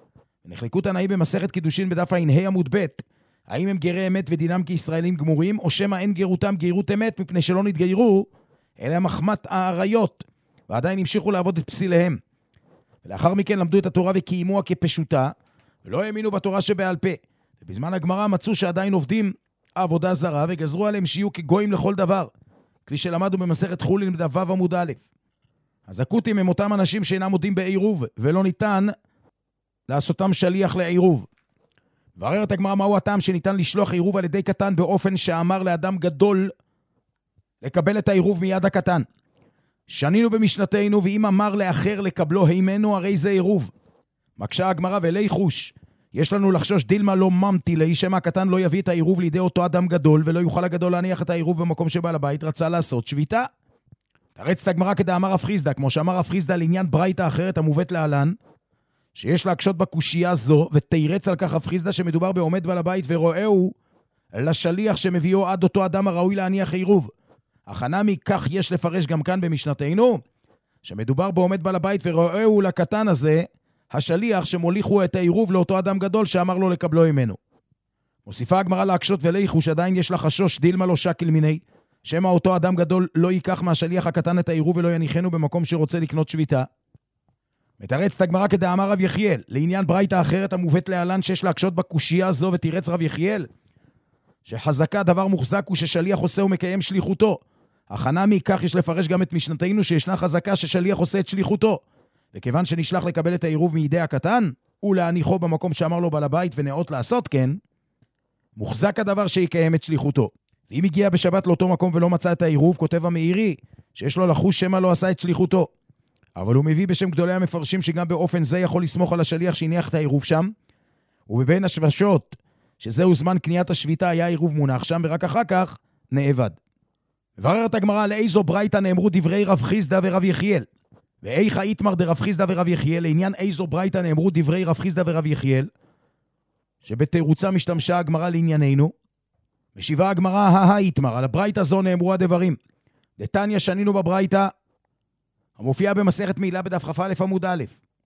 נחלקו תנאים במסכת קידושין בדף ע"ה עמוד ב', האם הם גרי אמת ודינם כישראלים גמורים, או שמא אין גרותם גרות אמת, מפני שלא נתגיירו, אלא מחמת העריות, ועדיין המשיכו לעבוד את פסיליהם. ולאחר מכן למדו את התורה וקיימוה כפשוטה, ולא האמינו בתורה שבעל פה. ובזמן הגמרא מצאו שעדיין עובדים עבודה זרה, וגזרו עליהם שיהיו כגויים לכל דבר, כפי שלמדו במסכת חולין בדף ו' עמוד א'. אז הקותים הם אותם אנשים שאינם מודים בעירוב, ולא ניתן לעשותם שליח לעירוב. בררת הגמרא מהו הטעם שניתן לשלוח עירוב על ידי קטן באופן שאמר לאדם גדול לקבל את העירוב מיד הקטן. שנינו במשנתנו, ואם אמר לאחר לקבלו הימנו, הרי זה עירוב. מקשה הגמרא ולי חוש. יש לנו לחשוש דילמה לא ממתי לי, שמא הקטן לא יביא את העירוב לידי אותו אדם גדול, ולא יוכל הגדול להניח את העירוב במקום שבעל הבית רצה לעשות שביתה. תרץ את הגמרא כדאמר רב חיסדא, כמו שאמר רב חיסדא לעניין ברייתא אחרת המובאת להלן, שיש להקשות בקושייה זו, ותירץ על כך רב חיסדא שמדובר בעומד בעל הבית ורואהו לשליח שמביאו עד אותו אדם הראוי להניח עירוב. החנמי כך יש לפרש גם כאן במשנתנו, שמדובר בעומד בעל הבית ורואהו לקטן הזה, השליח שמוליכו את העירוב לאותו אדם גדול שאמר לו לקבלו ממנו. מוסיפה הגמרא להקשות וליחוש, עדיין יש לה חשוש דילמה לא שקיל מיני, שמא אותו אדם גדול לא ייקח מהשליח הקטן את העירוב ולא יניחנו במקום שרוצה לקנות שביתה. מתרץ את הגמרא כדאמר רב יחיאל, לעניין ברייתא אחרת המובאת להלן שיש להקשות בקושייה זו, ותירץ רב יחיאל, שחזקה דבר מוחזק הוא ששליח עושה ומקיים שליחותו. החנמי כך יש לפרש גם את משנתנו שישנה חזקה ששליח עושה את שליחותו. וכיוון שנשלח לקבל את העירוב מידי הקטן, ולהניחו במקום שאמר לו בעל הבית ונאות לעשות כן, מוחזק הדבר שיקיים את שליחותו. ואם הגיע בשבת לאותו מקום ולא מצא את העירוב, כותב המאירי שיש לו לחוש שמא לא עשה את שליחותו. אבל הוא מביא בשם גדולי המפרשים שגם באופן זה יכול לסמוך על השליח שהניח את העירוב שם, ובבין השבשות, שזהו זמן קניית השביתה, היה עירוב מונח שם, ורק אחר כך נאבד. מבררת הגמרא לאיזו ברייתא נאמרו דברי רב חיסדא ורב יחיאל. ואיכה איתמר דרב חיסדא ורב יחיאל, לעניין איזו ברייתא נאמרו דברי רב חיסדא ורב יחיאל, שבתירוצה משתמשה הגמרא לענייננו. משיבה הגמרא איתמר, על הברייתא זו נאמרו הדברים. דתניא שנינו בברייתא, המופיעה במסכת מעילה בדף כ"א עמוד א'.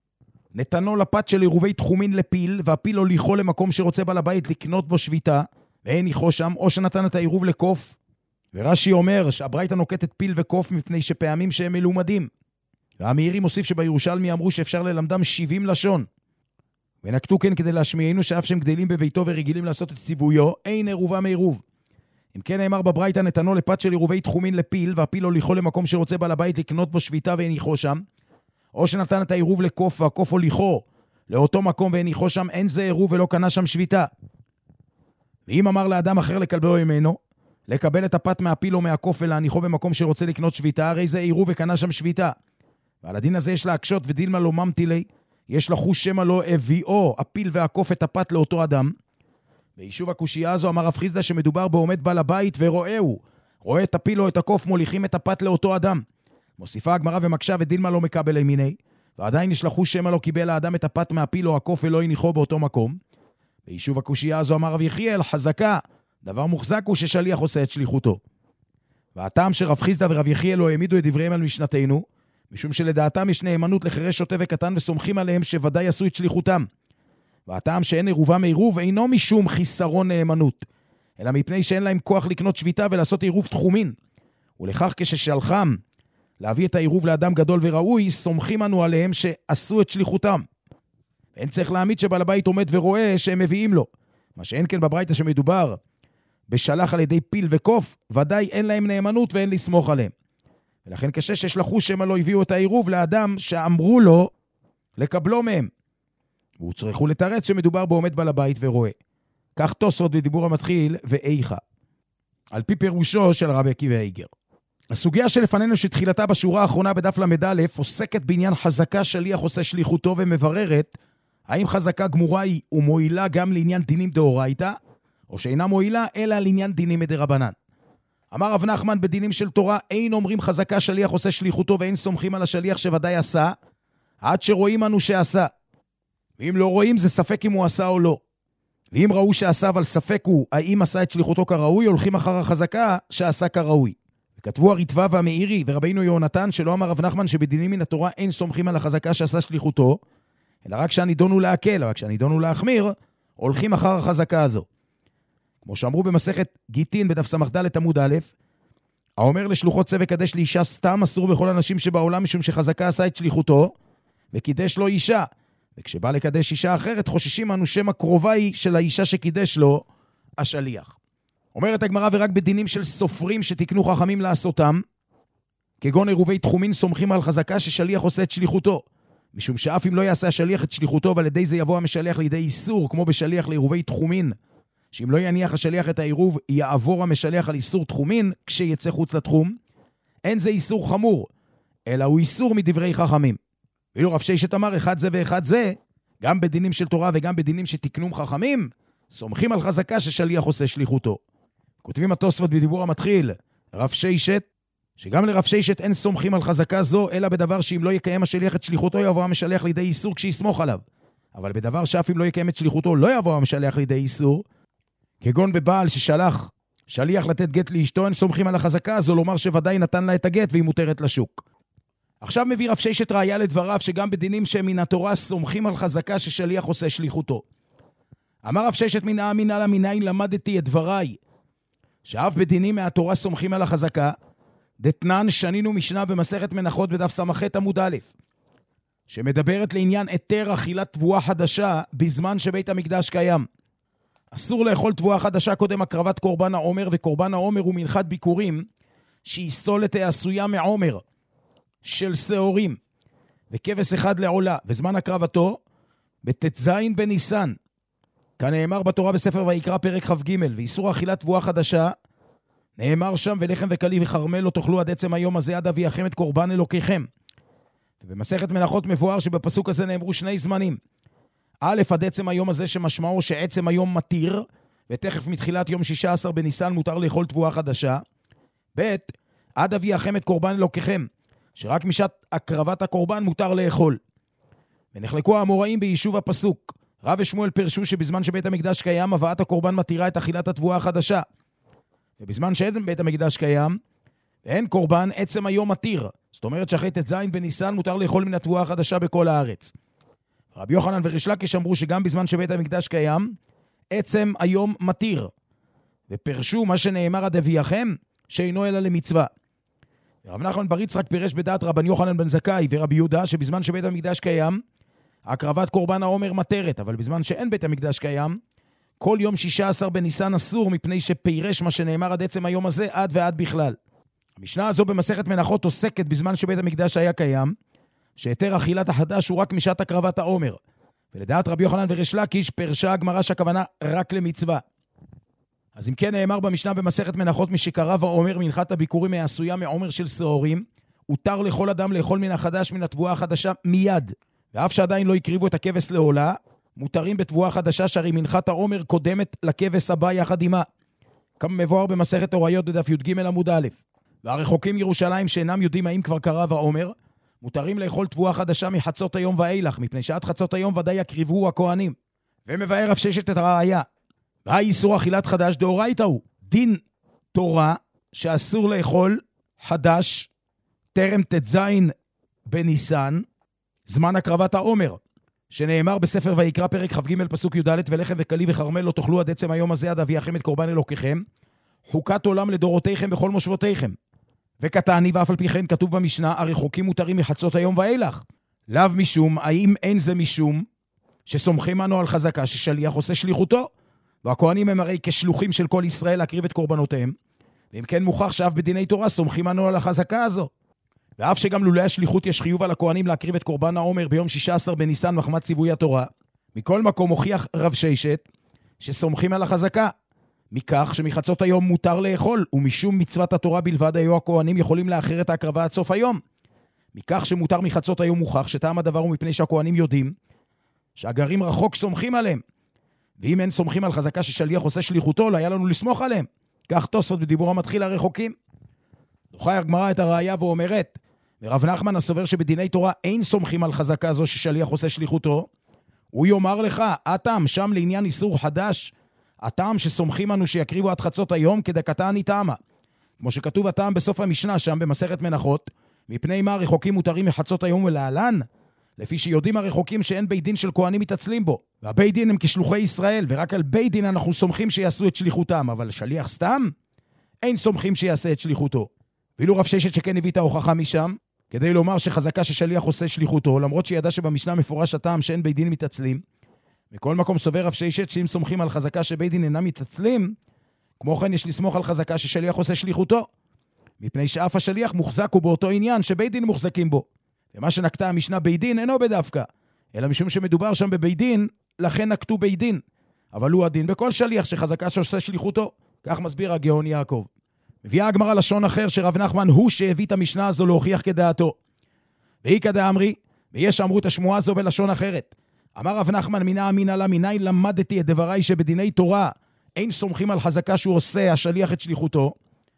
נתנו לפת של עירובי תחומין לפיל, והפיל הוליכו למקום שרוצה בעל הבית לקנות בו שביתה, והניחו שם, או שנתן את העירוב לקוף. ורש"י אומר שהברייתא נוקטת פיל וקוף מפני שפעמים שהם מלומדים. והמאירי מוסיף שבירושלמי אמרו שאפשר ללמדם 70 לשון. ונקטו כן כדי להשמיענו שאף שהם גדלים בביתו ורגילים לעשות את ציוויו, אין עירובה מעירוב. אם כן נאמר בברייתא נתנו לפת של עירובי תחומין לפיל, והפיל הוליכו למקום שרוצה בעל הבית לקנות בו שביתה והניחו שם, או שנתן את העירוב לקוף והקוף הוליכו לאותו מקום והניחו שם, אין זה עירוב ולא קנה שם שביתה. ואם אמר לאדם אחר לקבלו ממנו, לקבל את הפת מהפיל או מהקוף ולהניחו במקום שרוצה לקנות שביתה, הרי זה עירוב וקנה שם שביתה. ועל הדין הזה יש להקשות ודילמה לא ממתי לי, יש לחוש שמא לא הביאו הפיל והקוף את הפת לאותו אדם. ביישוב הקושייה הזו אמר רב חיסדא שמדובר בעומד בעל הבית ורואהו, רואה את הפיל או את הקוף מוליכים את הפת לאותו אדם. מוסיפה הגמרא ומקשה ודילמה לא מקבל מיני, ועדיין יש לחוש שמא לא קיבל האדם את הפת מהפיל או הקוף ולא יניחו באותו מקום. ביישוב הקושייה הזו אמר רב יחיאל, חזקה, דבר מוחזק הוא ששליח עושה את שליחותו. והטעם שרב חיסדא ורב יחיאל לא העמידו את דבריהם על משנתנו, משום שלדעתם יש נאמנות לחרש שוטה וקטן וסומכים עליהם שוודאי עשו את שליחותם. והטעם שאין עירובה מעירוב אינו משום חיסרון נאמנות, אלא מפני שאין להם כוח לקנות שביתה ולעשות עירוב תחומין. ולכך כששלחם להביא את העירוב לאדם גדול וראוי, סומכים אנו עליהם שעשו את שליחותם. אין צריך להעמיד שבעל הבית עומד ורואה שהם מביאים לו. מה שאין כן בברייתא שמדובר בשלח על ידי פיל וקוף, ודאי אין להם נאמנות ואין לסמוך עליהם. ולכן קשה ששלחו שמא לא הביאו את העירוב לאדם שאמרו לו לקבלו מהם. והוא צריכו לתרץ שמדובר בעומד בעל הבית ורואה. כך תוספות בדיבור המתחיל ואיכה. על פי פירושו של רבי עקיבא איגר. הסוגיה שלפנינו שתחילתה בשורה האחרונה בדף למד-א' עוסקת בעניין חזקה שליח עושה שליחותו ומבררת האם חזקה גמורה היא ומועילה גם לעניין דינים דאורייתא, או שאינה מועילה אלא לעניין דינים מדרבנן. אמר רב נחמן בדינים של תורה אין אומרים חזקה שליח עושה שליחותו ואין סומכים על השליח שוודאי עשה, עד שרואים אנו שעשה. ואם לא רואים זה ספק אם הוא עשה או לא. ואם ראו שעשה אבל ספק הוא האם עשה את שליחותו כראוי, הולכים אחר החזקה שעשה כראוי. וכתבו הריטב"א והמאירי ורבינו יהונתן שלא אמר רב נחמן שבדינים מן התורה אין סומכים על החזקה שעשה שליחותו, אלא רק כשהנידון הוא להקל, אבל כשהנידון הוא להחמיר, הולכים אחר החזקה הזו. כמו שאמרו במסכת גיטין בדף סמ"ד עמוד א', האומר לשלוחות צא וקדש לאישה סתם אסור בכל אנשים שבעולם, משום שחזקה עשה את שליחותו, וקידש לו אישה. וכשבא לקדש אישה אחרת, חוששים אנו שמא קרובה היא של האישה שקידש לו השליח. אומרת הגמרא, ורק בדינים של סופרים שתקנו חכמים לעשותם, כגון עירובי תחומין, סומכים על חזקה ששליח עושה את שליחותו. משום שאף אם לא יעשה השליח את שליחותו, ועל ידי זה יבוא המשליח לידי איסור, כמו בשליח לעירובי תחומין, שאם לא יניח השליח את העירוב, יעבור המשליח על איסור תחומין, כשיצא חוץ לתחום. אין זה איסור חמור, אלא הוא איסור מדברי חכמים. ואילו רב ששת אמר, אחד זה ואחד זה, גם בדינים של תורה וגם בדינים שתקנום חכמים, סומכים על חזקה ששליח עושה שליחותו. כותבים התוספות בדיבור המתחיל, רב ששת, שגם לרב ששת אין סומכים על חזקה זו, אלא בדבר שאם לא יקיים השליח את שליחותו, יבוא המשליח לידי איסור כשיסמוך עליו. אבל בדבר שאף אם לא יקיים את שליחותו, לא יבוא המשליח לידי איסור, כגון בבעל ששלח שליח לתת גט לאשתו, אין סומכים על החזקה הזו, לומר שוודאי נתן לה את הגט והיא מותרת לשוק. עכשיו מביא רב ששת ראיה לדבריו, שגם בדינים שהם מן התורה סומכים על חזקה ששליח עושה שליחותו. אמר רב ששת, מן האמין על המיניים למדתי את דבריי, שאף בדינים מהתורה סומכים על החזקה, דתנן שנינו משנה במסכת מנחות בדף סמ"ח עמוד א', שמדברת לעניין היתר אכילת תבואה חדשה בזמן שבית המקדש קיים. אסור לאכול תבואה חדשה קודם הקרבת קורבן העומר, וקורבן העומר הוא מנחת ביקורים שהיא סולת העשויה מעומר של שעורים, וכבש אחד לעולה, וזמן הקרבתו בט"ז בניסן, כנאמר בתורה בספר ויקרא פרק כ"ג. ואיסור אכילת תבואה חדשה נאמר שם, ולחם וקלי וחרמל לא תאכלו עד עצם היום הזה, עד אביאכם את קורבן אלוקיכם. ובמסכת מנחות מבואר שבפסוק הזה נאמרו שני זמנים. א', עד עצם היום הזה, שמשמעו שעצם היום מתיר, ותכף מתחילת יום 16 בניסן מותר לאכול תבואה חדשה. ב', עד אביאכם את קורבן אלוקיכם, שרק משעת הקרבת הקורבן מותר לאכול. ונחלקו האמוראים ביישוב הפסוק. רב ושמואל פרשו שבזמן שבית המקדש קיים, הבאת הקורבן מתירה את אכילת התבואה החדשה. ובזמן שאין בית המקדש קיים, ואין קורבן, עצם היום מתיר. זאת אומרת שאחרי ט"ז בניסן מותר לאכול מן התבואה החדשה בכל הארץ. רבי יוחנן וריש לקיש אמרו שגם בזמן שבית המקדש קיים, עצם היום מתיר. ופרשו מה שנאמר עד אביאכם, שאינו אלא למצווה. רב נחמן בר יצחק פירש בדעת רבן יוחנן בן זכאי ורבי יהודה, שבזמן שבית המקדש קיים, הקרבת קורבן העומר מתרת, אבל בזמן שאין בית המקדש קיים, כל יום 16 בניסן אסור, מפני שפירש מה שנאמר עד עצם היום הזה, עד ועד בכלל. המשנה הזו במסכת מנחות עוסקת בזמן שבית המקדש היה קיים, שהיתר אכילת החדש הוא רק משעת הקרבת העומר. ולדעת רבי יוחנן וריש לקיש פרשה הגמרא שהכוונה רק למצווה. אז אם כן נאמר במשנה במסכת מנחות, משקרב העומר מנחת הביקורים העשויה מעומר של שעורים, הותר לכל אדם לאכול מן החדש מן התבואה החדשה מיד. ואף שעדיין לא הקריבו את הכבש לעולה, מותרים בתבואה חדשה, שהרי מנחת העומר קודמת לכבש הבא יחד עמה. כמה מבואר במסכת הוריות בדף י"ג עמוד א'. והרחוקים ירושלים שאינם יודעים האם כבר קרב העומר, מותרים לאכול תבואה חדשה מחצות היום ואילך, מפני שעד חצות היום ודאי יקריבו הכהנים. ומבאר רב ששת את הראיה. והאיסור אכילת חדש דאורייתא הוא דין תורה שאסור לאכול חדש טרם ט"ז בניסן, זמן הקרבת העומר, שנאמר בספר ויקרא פרק כ"ג פסוק י"ד, ולחם וקלי וחרמל לא תאכלו עד עצם היום הזה, עד אביאכם את קורבן אלוקיכם, חוקת עולם לדורותיכם בכל מושבותיכם. וקטני, ואף על פי כן כתוב במשנה, הרחוקים מותרים מחצות היום ואילך. לאו משום, האם אין זה משום שסומכים אנו על חזקה ששליח עושה שליחותו, והכהנים הם הרי כשלוחים של כל ישראל להקריב את קורבנותיהם, ואם כן מוכח שאף בדיני תורה סומכים אנו על החזקה הזו. ואף שגם לולא השליחות יש חיוב על הכהנים להקריב את קורבן העומר ביום 16 בניסן מחמת ציווי התורה, מכל מקום הוכיח רב ששת שסומכים על החזקה, מכך שמחצות היום מותר לאכול, ומשום מצוות התורה בלבד היו הכהנים יכולים לאחר את ההקרבה עד סוף היום. מכך שמותר מחצות היום מוכח שטעם הדבר הוא מפני שהכהנים יודעים שהגרים רחוק סומכים עליהם, ואם אין סומכים על חזקה ששליח עושה שליחותו, לא היה לנו לסמוך עליהם. כך תוספות בדיבור המתחיל הרחוקים. דוחה הגמרא את הראיה ואומרת, ורב נחמן הסובר שבדיני תורה אין סומכים על חזקה זו ששליח עושה שליחותו, הוא יאמר לך, הטעם שם לעניין איסור חדש, הטעם שסומכים אנו שיקריבו עד חצות היום כדקתני טעמה. כמו שכתוב הטעם בסוף המשנה שם במסכת מנחות, מפני מה רחוקים מותרים מחצות היום ולהלן, לפי שיודעים הרחוקים שאין בית דין של כהנים מתעצלים בו, והבית דין הם כשלוחי ישראל, ורק על בית דין אנחנו סומכים שיעשו את שליחותם, אבל שליח סתם, אין סומכים שיעשה את שליחותו. ואילו רב ששת שכן הביא את ההוכחה משם, כדי לומר שחזקה ששליח עושה שליחותו, למרות שידע שבמשנה מפורש הטעם שאין בית דין מתעצלים, מכל מקום סובר רב ששת שאם סומכים על חזקה שבית דין אינם מתעצלים, כמו כן יש לסמוך על חזקה ששליח עושה שליחותו, מפני שאף השליח מוחזק הוא באותו עניין שבית דין מוחזקים בו. ומה שנקטה המשנה בית דין אינו בדווקא, אלא משום שמדובר שם בבית דין, לכן נקטו בית דין. אבל הוא הדין בכל שליח שחזקה שעושה שליחותו. כך מסביר הגאון יעקב. מביאה הגמרא לשון אחר שרב נחמן הוא שהביא את המשנה הזו להוכיח כדעתו. והיא כדאמרי, ויש אמרו את השמועה הזו בלשון אחרת. אמר רב נחמן מינה אמינה לה מיני למדתי את דבריי שבדיני תורה אין סומכים על חזקה שהוא עושה השליח את שליחותו.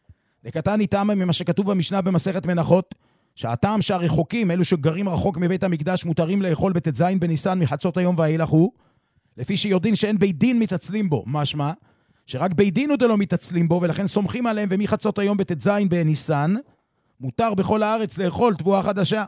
וקטני טעמה ממה שכתוב במשנה במסכת מנחות, שהטעם שהרחוקים, אלו שגרים רחוק מבית המקדש, מותרים לאכול בט"ז בניסן מחצות היום ואילך הוא, לפי שיודעים שאין בית דין מתעצלים בו, משמע, שרק בית דין עוד לא מתעצלים בו, ולכן סומכים עליהם, ומחצות היום בט"ז בניסן, מותר בכל הארץ לאכול תבואה חדשה.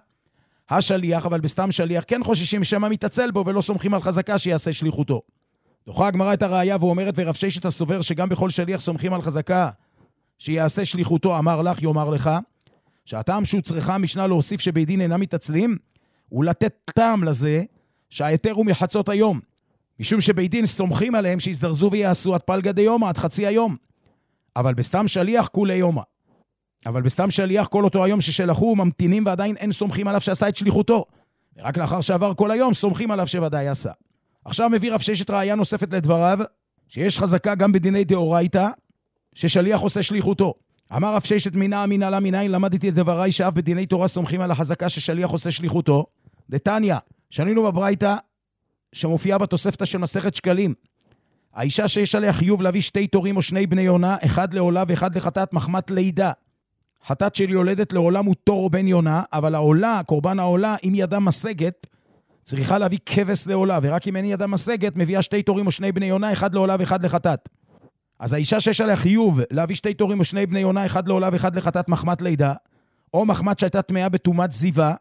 השליח, אבל בסתם שליח, כן חוששים שמה מתעצל בו, ולא סומכים על חזקה שיעשה שליחותו. דוחה הגמרא את הראיה ואומרת, ורב ששת הסובר שגם בכל שליח סומכים על חזקה שיעשה שליחותו, אמר לך, יאמר לך, שהטעם שהוא צריכה המשנה להוסיף שבית דין אינם מתעצלים, הוא לתת טעם לזה שהיתר הוא מחצות היום, משום שבית דין סומכים עליהם שיזדרזו ויעשו עד פלגה דיומא, עד חצי היום. אבל בסתם שליח כולי יומא. אבל בסתם שליח כל אותו היום ששלחו ממתינים ועדיין אין סומכים עליו שעשה את שליחותו. רק לאחר שעבר כל היום סומכים עליו שוודאי עשה. עכשיו מביא רב ששת ראיה נוספת לדבריו, שיש חזקה גם בדיני דאורייתא, ששליח עושה שליחותו. אמר רב ששת מינה אמינה לה מניין למדתי את דבריי שאף בדיני תורה סומכים על החזקה ששליח עושה שליחותו. דתניא, שנינו בברייתא שמופיעה בתוספתא של מסכת שקלים. האישה שיש עליה חיוב להביא 2 תורים או 2 בני יונה, אחד לעולה ואחד לחטאת מחמת לידה. חטאת של יולדת לעולם הוא תור או בן יונה, אבל העולה, קורבן העולה, אם ידה משגת, צריכה להביא כבש לעולה, ורק אם אין ידה משגת, מביאה 2 תורים או 2 בני יונה, אחד לעולה ואחד לחטאת. אז האישה שיש עליה חיוב להביא 2 תורים או 2 בני יונה, אחד לעולה ואחד לחטאת מחמת לידה, או מחמת שהייתה טמאה בטומאת זיווה,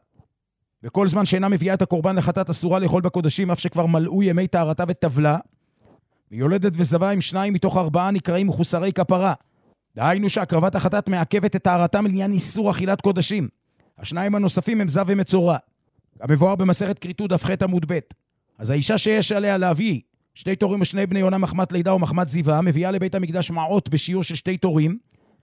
וכל זמן שאינה מביאה את הקורבן לחטאת אסורה לאכול בקודשים, אף שכבר מלאו ימי טהרתה וטבלה, ויולדת וזבה עם 2 מתוך 4 נקראים מחוסרי כפרה. דהיינו שהקרבת החטאת מעכבת את טהרתם לעניין איסור אכילת קודשים. 2 הנוספים הם זב ומצורע. המבואר במסכת כריתות דף ח' עמוד ב'. אז האישה שיש עליה להביא 2 תורים או 2 בני יונה מחמת לידה או מחמת זיווה, מביאה לבית המקדש מעות בשיעור של 2 תורים,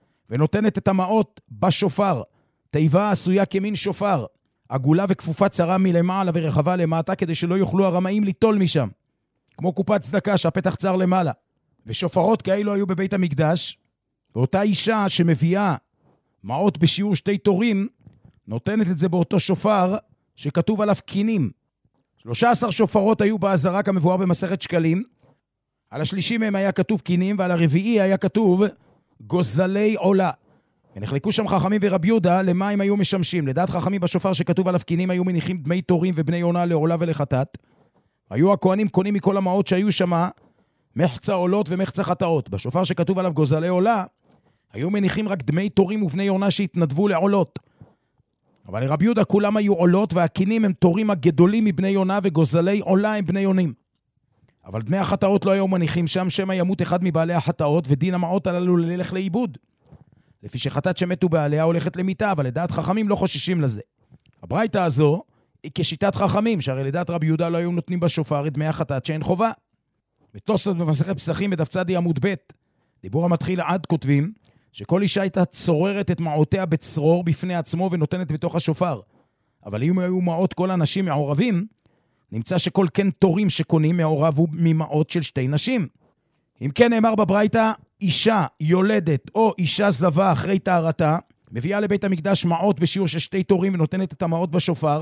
ונותנת את המעות בשופר, תיבה עשויה כמין שופר, עגולה וכפופה צרה מלמעלה ורחבה למטה, כדי שלא יוכלו הרמאים ליטול משם, כמו קופת צדקה שהפתח צר למעלה. ושופרות כאלו היו בבית המקדש, ואותה אישה שמביאה מעות בשיעור 2 תורים, נותנת את זה באותו שופר שכתוב עליו קינים. 13 שופרות היו בעזרה כמבואר במסכת שקלים, על השלישי מהם היה כתוב קינים, ועל הרביעי היה כתוב גוזלי עולה. ונחלקו שם חכמים ורבי יהודה למה הם היו משמשים. לדעת חכמים בשופר שכתוב עליו קינים היו מניחים דמי תורים ובני יונה לעולה ולחטאת. היו הכהנים קונים מכל המעות שהיו שם מחצה עולות ומחצה חטאות. בשופר שכתוב עליו גוזלי עולה היו מניחים רק דמי תורים ובני יונה שהתנדבו לעולות. אבל לרבי יהודה כולם היו עולות, והקינים הם תורים הגדולים מבני יונה, וגוזלי עולה הם בני יונים. אבל דמי החטאות לא היו מניחים שם, שמא ימות אחד מבעלי החטאות, ודין המעות הללו ללך לאיבוד. לפי שחטאת שמתו בעליה הולכת למיתה, אבל לדעת חכמים לא חוששים לזה. הברייתא הזו היא כשיטת חכמים, שהרי לדעת רבי יהודה לא היו נותנים בשופר את דמי החטאת שאין חובה. בתוספות במסכת פסחים בדף צדי עמוד ב', דיבור המתחיל עד כותבים, שכל אישה הייתה צוררת את מעותיה בצרור בפני עצמו ונותנת בתוך השופר. אבל אם היו מעות כל אנשים מעורבים, נמצא שכל כן תורים שקונים מעורבו ממעות של 2 נשים. אם כן נאמר בברייתא, אישה יולדת או אישה זבה אחרי טהרתה, מביאה לבית המקדש מעות בשיעור של 2 תורים ונותנת את המעות בשופר,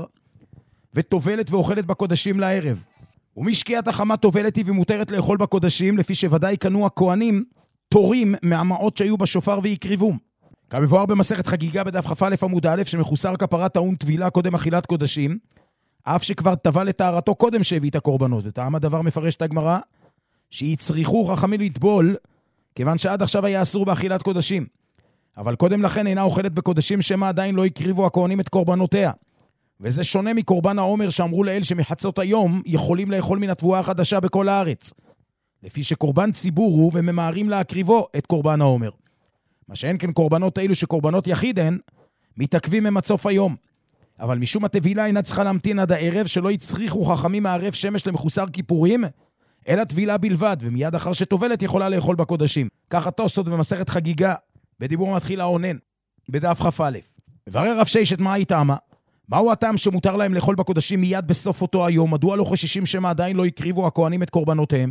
וטובלת ואוכלת בקודשים לערב. ומשקיעת החמה טובלת היא ומותרת לאכול בקודשים, לפי שוודאי קנו הכהנים תורים מהמעות שהיו בשופר ויקריבום. כמבואר במסכת חגיגה בדף כ"א עמוד א', שמחוסר כפרה טעון טבילה קודם אכילת קודשים, אף שכבר טבל לטהרתו קודם שהביא את הקורבנות. וטעם הדבר מפרש את הגמרא, שיצריכו חכמים לטבול, כיוון שעד עכשיו היה אסור באכילת קודשים. אבל קודם לכן אינה אוכלת בקודשים, שמא עדיין לא יקריבו הכהנים את קורבנותיה. וזה שונה מקורבן העומר שאמרו לאל שמחצות היום יכולים לאכול מן התבואה החדשה בכל הארץ. לפי שקורבן ציבור הוא וממהרים להקריבו את קורבן העומר. מה שאין כן קורבנות אלו שקורבנות יחיד הן, מתעכבים ממצוף היום. אבל משום הטבילה אינה צריכה להמתין עד הערב שלא יצריכו חכמים מערב שמש למחוסר כיפורים, אלא טבילה בלבד, ומיד אחר שטובלת יכולה לאכול בקודשים. ככה תוספות במסכת חגיגה, בדיבור מתחיל העונן, בדף כ"א. מברר רב ששת מה טעמה? מהו הטעם שמותר להם לאכול בקודשים מיד בסוף אותו היום? מדוע לא חוששים שמה עדיין לא יקריבו הכהנים את קורבנותיהם?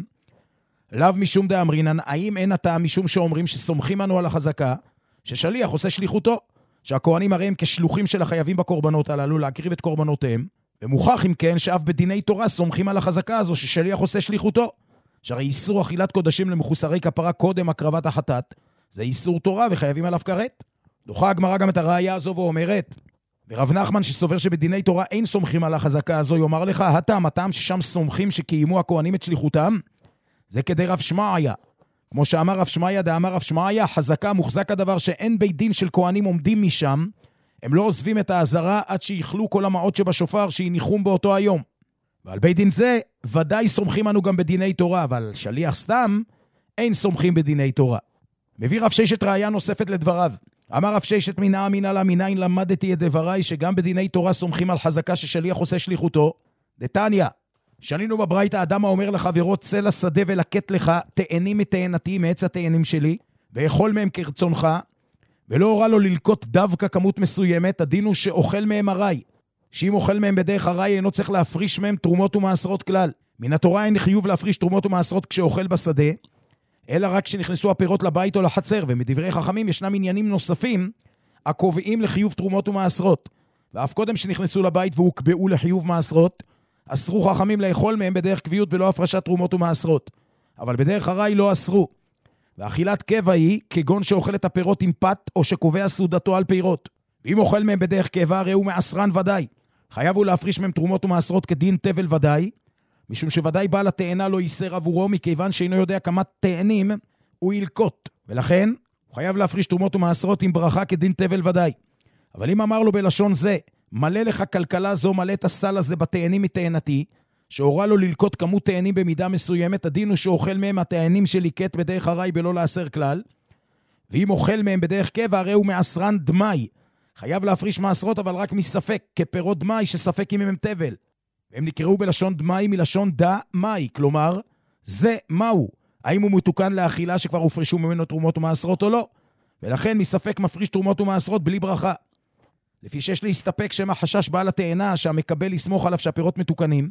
לאו משום דאמרינן, האם אין הטעם משום שאומרים שסומכים אנו על החזקה, ששליח עושה שליחותו, שהכהנים הרי הם כשלוחים של החייבים בקורבנות הללו להקריב את קורבנותיהם, ומוכח אם כן שאף בדיני תורה סומכים על החזקה הזו ששליח עושה שליחותו, שהרי איסור אכילת קודשים למחוסרי כפרה קודם הקרבת החטאת, זה איסור תורה וחייבים עליו כרת. דוחה הגמרא גם את הראיה הזו ואומרת, ורב נחמן שסובר שבדיני תורה אין סומכים על החזקה הזו, יאמר לך, הטעם ששם סומכים שקיימו הכהנים את שליחותם, זה כדי רב שמעיה. כמו שאמר רב שמעיה, דאמר רב שמעיה, חזקה מוחזק הדבר שאין בית דין של כהנים עומדים משם, הם לא עוזבים את העזרה עד שיחלו כל המעות שבשופר שיניחום באותו היום. ועל בית דין זה, ודאי סומכים אנו גם בדיני תורה, אבל שליח סתם, אין סומכים בדיני תורה. מביא רב ששת ראיה נוספת לדבריו. אמר רב ששת מנעה מנעה לה מנין למדתי את דבריי, שגם בדיני תורה סומכים על חזקה ששליח עושה שליחותו. דתניא, שנינו בברייתא, האדם האומר לחברו צא לשדה ולקט לך תאנים מתאנתי מעץ התאנים שלי, ואכול מהם כרצונך, ולא הורה לו ללקוט דווקא כמות מסוימת, הדין הוא שאוכל מהם הרי, שאם אוכל מהם בדרך הרי אינו צריך להפריש מהם תרומות ומעשרות כלל. מן התורה אין חיוב להפריש תרומות ומעשרות כשאוכל בשדה, אלא רק כשנכנסו הפירות לבית או לחצר, ומדברי חכמים ישנם עניינים נוספים הקובעים לחיוב תרומות ומעשרות, ואף קודם שנכנסו לבית והוקבעו לחיוב מעשרות, אסרו חכמים לאכול מהם בדרך קביעות בלא הפרשת תרומות ומעשרות, אבל בדרך הרי לא אסרו. ואכילת קבע היא כגון שאוכל את הפירות עם פת או שקובע סעודתו על פירות, ואם אוכל מהם בדרך קבע הרי הוא מעשרן ודאי, חייב הוא להפריש מהם תרומות ומעשרות כדין תבל ודאי, משום שוודאי בעל התאנה לא ייסר עבורו, מכיוון שאינו יודע כמה תאנים הוא ילקוט, ולכן הוא חייב להפריש תרומות ומעשרות עם ברכה כדין תבל ודאי. אבל אם אמר לו בלשון זה, מלא לך כלכלה זו, מלא את הסל הזה בתאנים מתאנתי, שהורה לו ללקוט כמות תאנים במידה מסוימת, הדין הוא שאוכל מהם התאנים שליקט בדרך הרי בלא לאסר כלל, ואם אוכל מהם בדרך קבע הרי הוא מעשרן דמי, חייב להפריש מעשרות אבל רק מספק, כפירות דמי שספק אם הם תבל. הם נקראו בלשון דמי מלשון דה מי, כלומר, זה מהו, האם הוא מתוקן לאכילה שכבר הופרשו ממנו תרומות ומעשרות או לא, ולכן מספק מפריש תרומות ומעשרות בלי ברכה. לפי שיש להסתפק שמה חשש בעל התאנה שהמקבל יסמוך עליו שהפירות מתוקנים,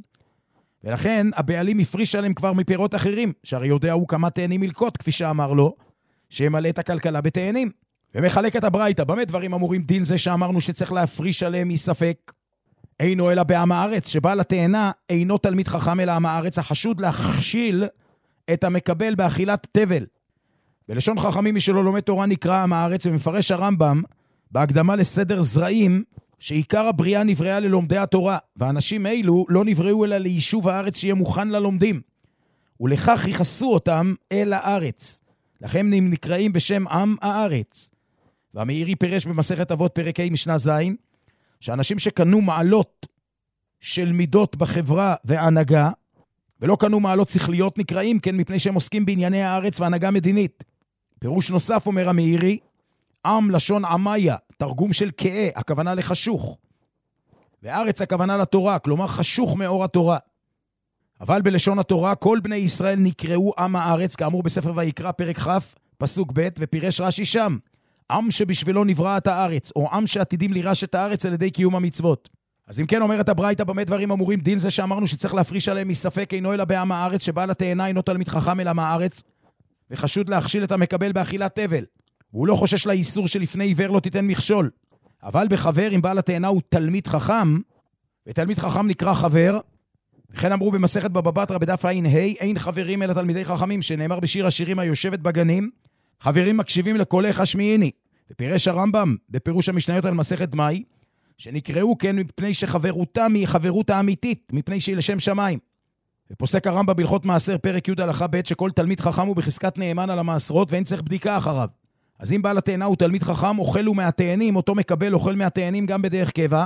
ולכן הבעלים הפריש עליהם כבר מפירות אחרים, שהרי יודע הוא כמה תאנים מלקות, כפי שאמר לו, שמלא את הכלכלה בתאנים. ומחלק את הברייתא, במה דברים אמורים דין זה שאמרנו שצריך להפריש עליהם מספק? אינו אלא בעם הארץ, שבעל התאנה אינו תלמיד חכם אלא עם הארץ, החשוד להכשיל את המקבל באכילת תבל. בלשון חכמים מי שלא לומד תורה נקרא עם הארץ, ומפרש הרמב"ם בהקדמה לסדר זרעים, שעיקר הבריאה נבראה ללומדי התורה, ואנשים אלו לא נבראו אלא ליישוב הארץ שיהיה מוכן ללומדים, ולכך ייחסו אותם אל הארץ, לכם הם נקראים בשם עם הארץ. והמאירי פירש במסכת אבות פרק ה' משנה ז', שאנשים שקנו מעלות של מידות בחברה והנהגה, ולא קנו מעלות שכליות נקראים כן מפני שהם עוסקים בענייני הארץ והנהגה מדינית. פירוש נוסף אומר המאירי, עם לשון עמיה, תרגום של כאה, הכוונה לחשוך. וארץ הכוונה לתורה, כלומר חשוך מאור התורה. אבל בלשון התורה, כל בני ישראל נקראו עם הארץ, כאמור בספר ויקרא פרק כ' פסוק ב', ופירש רש"י שם, עם שבשבילו נבראת הארץ, או עם שעתידים לירש את הארץ על ידי קיום המצוות. אז אם כן אומרת הברייתא, במה דברים אמורים דין זה שאמרנו שצריך להפריש עליהם מספק אינו אלא בעם הארץ, שבעל התאנה אינו תלמיד חכם אלא מהארץ, וחשוד להכשיל את המקבל באכילת תבל. והוא לא חושש לאיסור שלפני עיוור לא תיתן מכשול. אבל בחבר, אם בעל התאנה הוא תלמיד חכם, ותלמיד חכם נקרא חבר, וכן אמרו במסכת בבא בתרא בדף ע"ה, אין חברים אלא תלמידי חכמים, שנאמר בשיר השירים היושבת בגנים, חברים מקשיבים לקולך השמיעיני. ופירש הרמב"ם בפירוש המשניות על מסכת דמי, שנקראו כן מפני שחברותם היא חברות האמיתית, מפני שהיא לשם שמיים. ופוסק הרמב"ם בהלכות מעשר פרק י' הלכה ב' שכל תלמיד חכם הוא בחזקת נאמן על המעשרות ואין צריך בדיקה אחריו. אז אם בעל התאנה הוא תלמיד חכם, אוכל הוא מהתאנים, אותו מקבל אוכל מהתאנים גם בדרך קבע,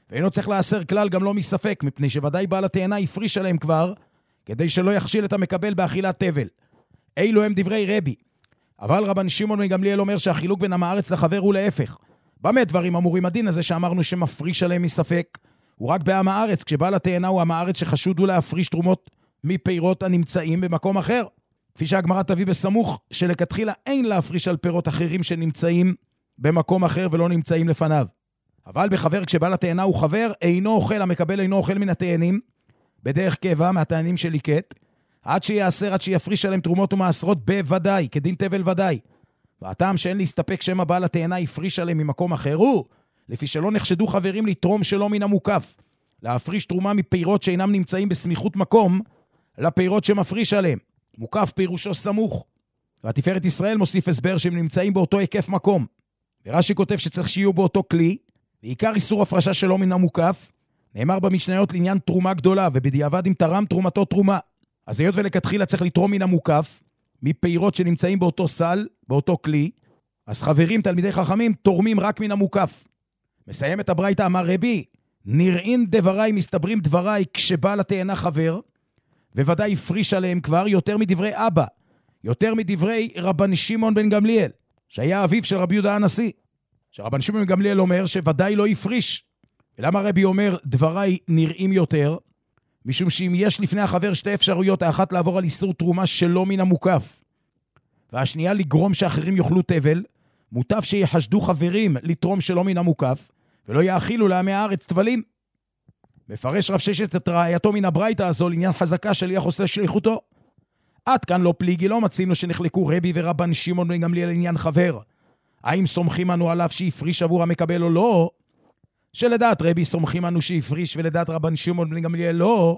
ואינו צריך לאסר כלל גם לא מספק, מפני שוודאי בעל התאנה הפריש עליהם כבר, כדי שלא יכשיל את המקבל באכילת תבל. אילו הם דברי רבי. אבל רבן שמעון בן גמליאל אומר שהחילוק בין עם הארץ לחבר הוא להפך. במה דברים אמורים? הדין הזה שאמרנו שמפריש עליהם מספק, הוא רק בעם הארץ, כשבעל התאנה הוא עם הארץ שחשוד הוא להפריש תרומות מפירות הנמצאים במקום אחר. כפי שהגמרא תביא בסמוך, שלכתחילה אין להפריש על פירות אחרים שנמצאים במקום אחר ולא נמצאים לפניו. אבל בחבר, כשבעל התאנה הוא חבר, אינו אוכל, המקבל אינו אוכל מן התאנים, בדרך קבע מהתאנים של ליקט, עד שיעשר, עד שיפריש עליהם תרומות ומעשרות בוודאי, כדין תבל ודאי. והטעם שאין להסתפק שמה בעל התאנה הפריש עליהם ממקום אחר הוא, לפי שלא נחשדו חברים לתרום שלא מן המוקף, להפריש תרומה מפירות שאינם נמצאים בסמיכות מקום, לפירות שמפריש עליהם. מוקף פירושו סמוך. והתפארת ישראל מוסיף הסבר שהם נמצאים באותו היקף מקום. ורש"י כותב שצריך שיהיו באותו כלי, ועיקר איסור הפרשה שלא מן המוקף, נאמר במשניות לעניין תרומה גדולה, ובדיעבד אם תרם תרומתו תרומה. אז היות ולכתחילה צריך לתרום מן המוקף, מפירות שנמצאים באותו סל, באותו כלי, אז חברים, תלמידי חכמים, תורמים רק מן המוקף. מסיים את הברייתא, אמר רבי, נראים דבריי, מסתברים דבריי, כשבעל התאנה חבר, וודאי הפריש עליהם כבר יותר מדברי אבא, יותר מדברי רבן שמעון בן גמליאל, שהיה אביו של רבי יהודה הנשיא. שרבן שמעון בן גמליאל אומר שוודאי לא הפריש. ולמה רבי אומר דבריי נראים יותר? משום שאם יש לפני החבר שתי אפשרויות, האחת לעבור על איסור תרומה שלא מן המוקף, והשנייה לגרום שאחרים יאכלו תבל, מוטב שיחשדו חברים לתרום שלא מן המוקף, ולא יאכילו לעמי הארץ תבלים. מפרש רב ששת את ראייתו מן הברייתא הזו לעניין חזקה שליח עושה שליחותו. עד כאן לא פליגי, לא מצינו שנחלקו רבי ורבן שמעון בן גמליאל לעניין חבר. האם סומכים אנו עליו שיפריש עבור המקבל או לא? שלדעת רבי סומכים אנו שיפריש, ולדעת רבן שמעון בן גמליאל לא.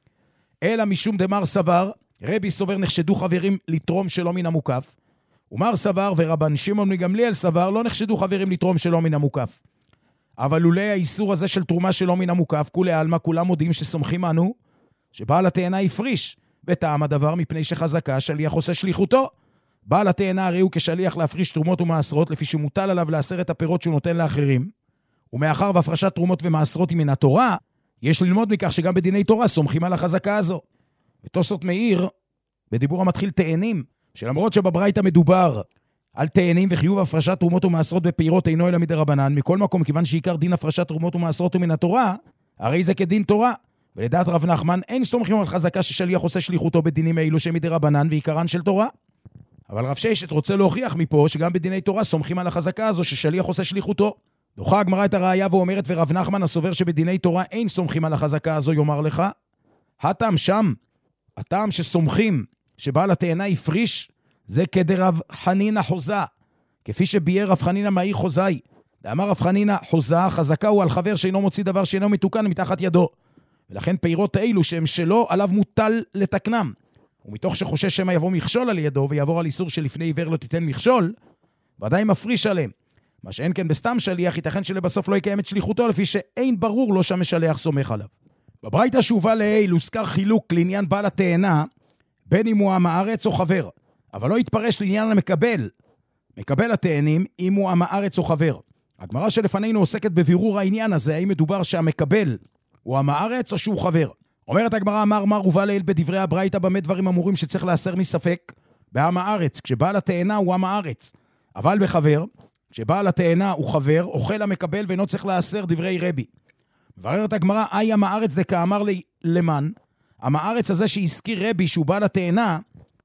אלא משום דמר סבר, רבי סובר נחשדו חברים לתרום שלא מן המוקף, ומר סבר ורבן שמעון בן גמליאל סבר לא נחשדו חברים לתרום שלא מן המוקף. אבל אולי האיסור הזה של תרומה שלא מן המוקף, כולי עלמא כולם מודיעים שסומכים אנו שבעל התאנה הפריש, וטעם הדבר מפני שחזקה שליח עושה שליחותו. בעל התאנה הרי הוא כשליח להפריש תרומות ומעשרות, לפי שמוטל עליו לעשר את הפירות שהוא נותן לאחרים. ומאחר והפרשת תרומות ומעשרות היא מן התורה, יש ללמוד מכך שגם בדיני תורה סומכים על החזקה הזו. ותוספות מאיר, בדיבור המתחיל תאנים, שלמרות שבברייתא מדובר על תאנים וחיוב הפרשת תרומות ומעשרות בפירות אינו אלא מדרבנן, מכל מקום, כיוון שעיקר דין הפרשת תרומות ומעשרות הוא מן התורה, הרי זה כדין תורה. ולדעת רב נחמן אין סומכים על חזקה ששליח עושה שליחותו בדינים האלו שמדרבנן ועיקרן של תורה. אבל רב ששת רוצה להוכיח מפה שגם בדיני תורה סומכים על החזקה הזו ששליח עושה שליחותו. דוחה הגמרא את הראיה ואומרת, ורב נחמן הסובר שבדיני תורה אין סומכים על החזקה הזו יאמר לך, הטעם שם, הטעם שסומכים שבעל התאנה הפריש, זה כדרב חנינא חוזה, כפי שביאר רב חנינא מאיר חוזאי. דאמר רב חנינא חוזה, חזקה הוא על חבר שאינו מוציא דבר שאינו מתוקן מתחת ידו. ולכן פירות האלו שהם שלו, עליו מוטל לתקנם. ומתוך שחושש שמה יבוא מכשול על ידו, ויעבור על איסור שלפני עיוור לא תיתן מכשול, ודאי מפריש עליהם. מה שאין כן בסתם שליח, ייתכן שלבסוף לא יקיים את שליחותו, לפי שאין ברור לו שהמשלח סומך עליו. בברייתא שהובא לעיל, הוזכר חילוק לעניין בעל התאנה, בין אם הוא עם הארץ או חבר. אבל לא התפרש לעניין המקבל, מקבל התאנים, אם הוא עם הארץ או חבר. הגמרא שלפנינו עוסקת בבירור העניין הזה, האם מדובר שהמקבל הוא עם הארץ או שהוא חבר. אומרת הגמרא, אמר מר ובא לעיל בדברי הברייתא, במה דברים אמורים שצריך להסר מספק? בעם הארץ, כשבעל התאנה הוא עם הארץ. אבל בחבר, כשבעל התאנה הוא חבר, אוכל המקבל ואינו צריך להסר דברי רבי. מבררת הגמרא, אי עם הארץ דקאמר למן, עם הארץ הזה שהזכיר רבי שהוא בעל התאנה,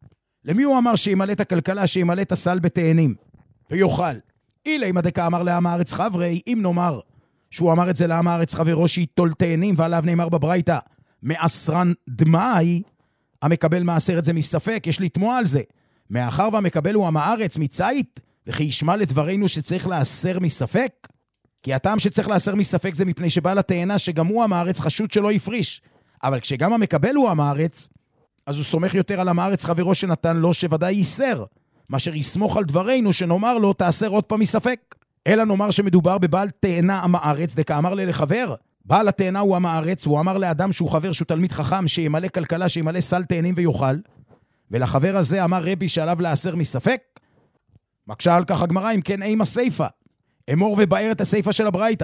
למי הוא אמר שימלא את הכלכלה, שימלא את הסל בתאנים ויוכל? אילי אם דקאמר לעם הארץ חברי, אם נאמר שהוא אמר את זה לעם הארץ חברו שיטול תאנים, ועליו נאמר בברייתא מעשרן דמאי, המקבל מעשר את זה מספק, יש לתמוע על זה. מאחר והמקבל הוא עם הארץ מצית, וכי ישמע לדברנו שצריך לאסר מספק? כי הטעם שצריך לאסר מספק זה מפני שבעל התאנה שגם הוא עם הארץ חשוד שלא יפריש. אבל כשגם המקבל הוא עם הארץ, אז הוא סומך יותר על עם הארץ חברו שנתן לו שוודאי ייסר, מאשר יסמוך על דברנו שנאמר לו תאסר עוד פעם מספק. אלא נאמר שמדובר בבעל תאנה עם הארץ, דקאמר לחבר. בעל התאנה הוא עם הארץ, והוא אמר לאדם שהוא חבר שהוא תלמיד חכם שימלא כלכלה, שימלא סל תאנים ויוכל, ולחבר הזה אמר רבי שעליו לאסר מספק. מקשה על כך הגמרא, אם כן אימה סייפה, אמור ובאר את הסייפה של הברייתא,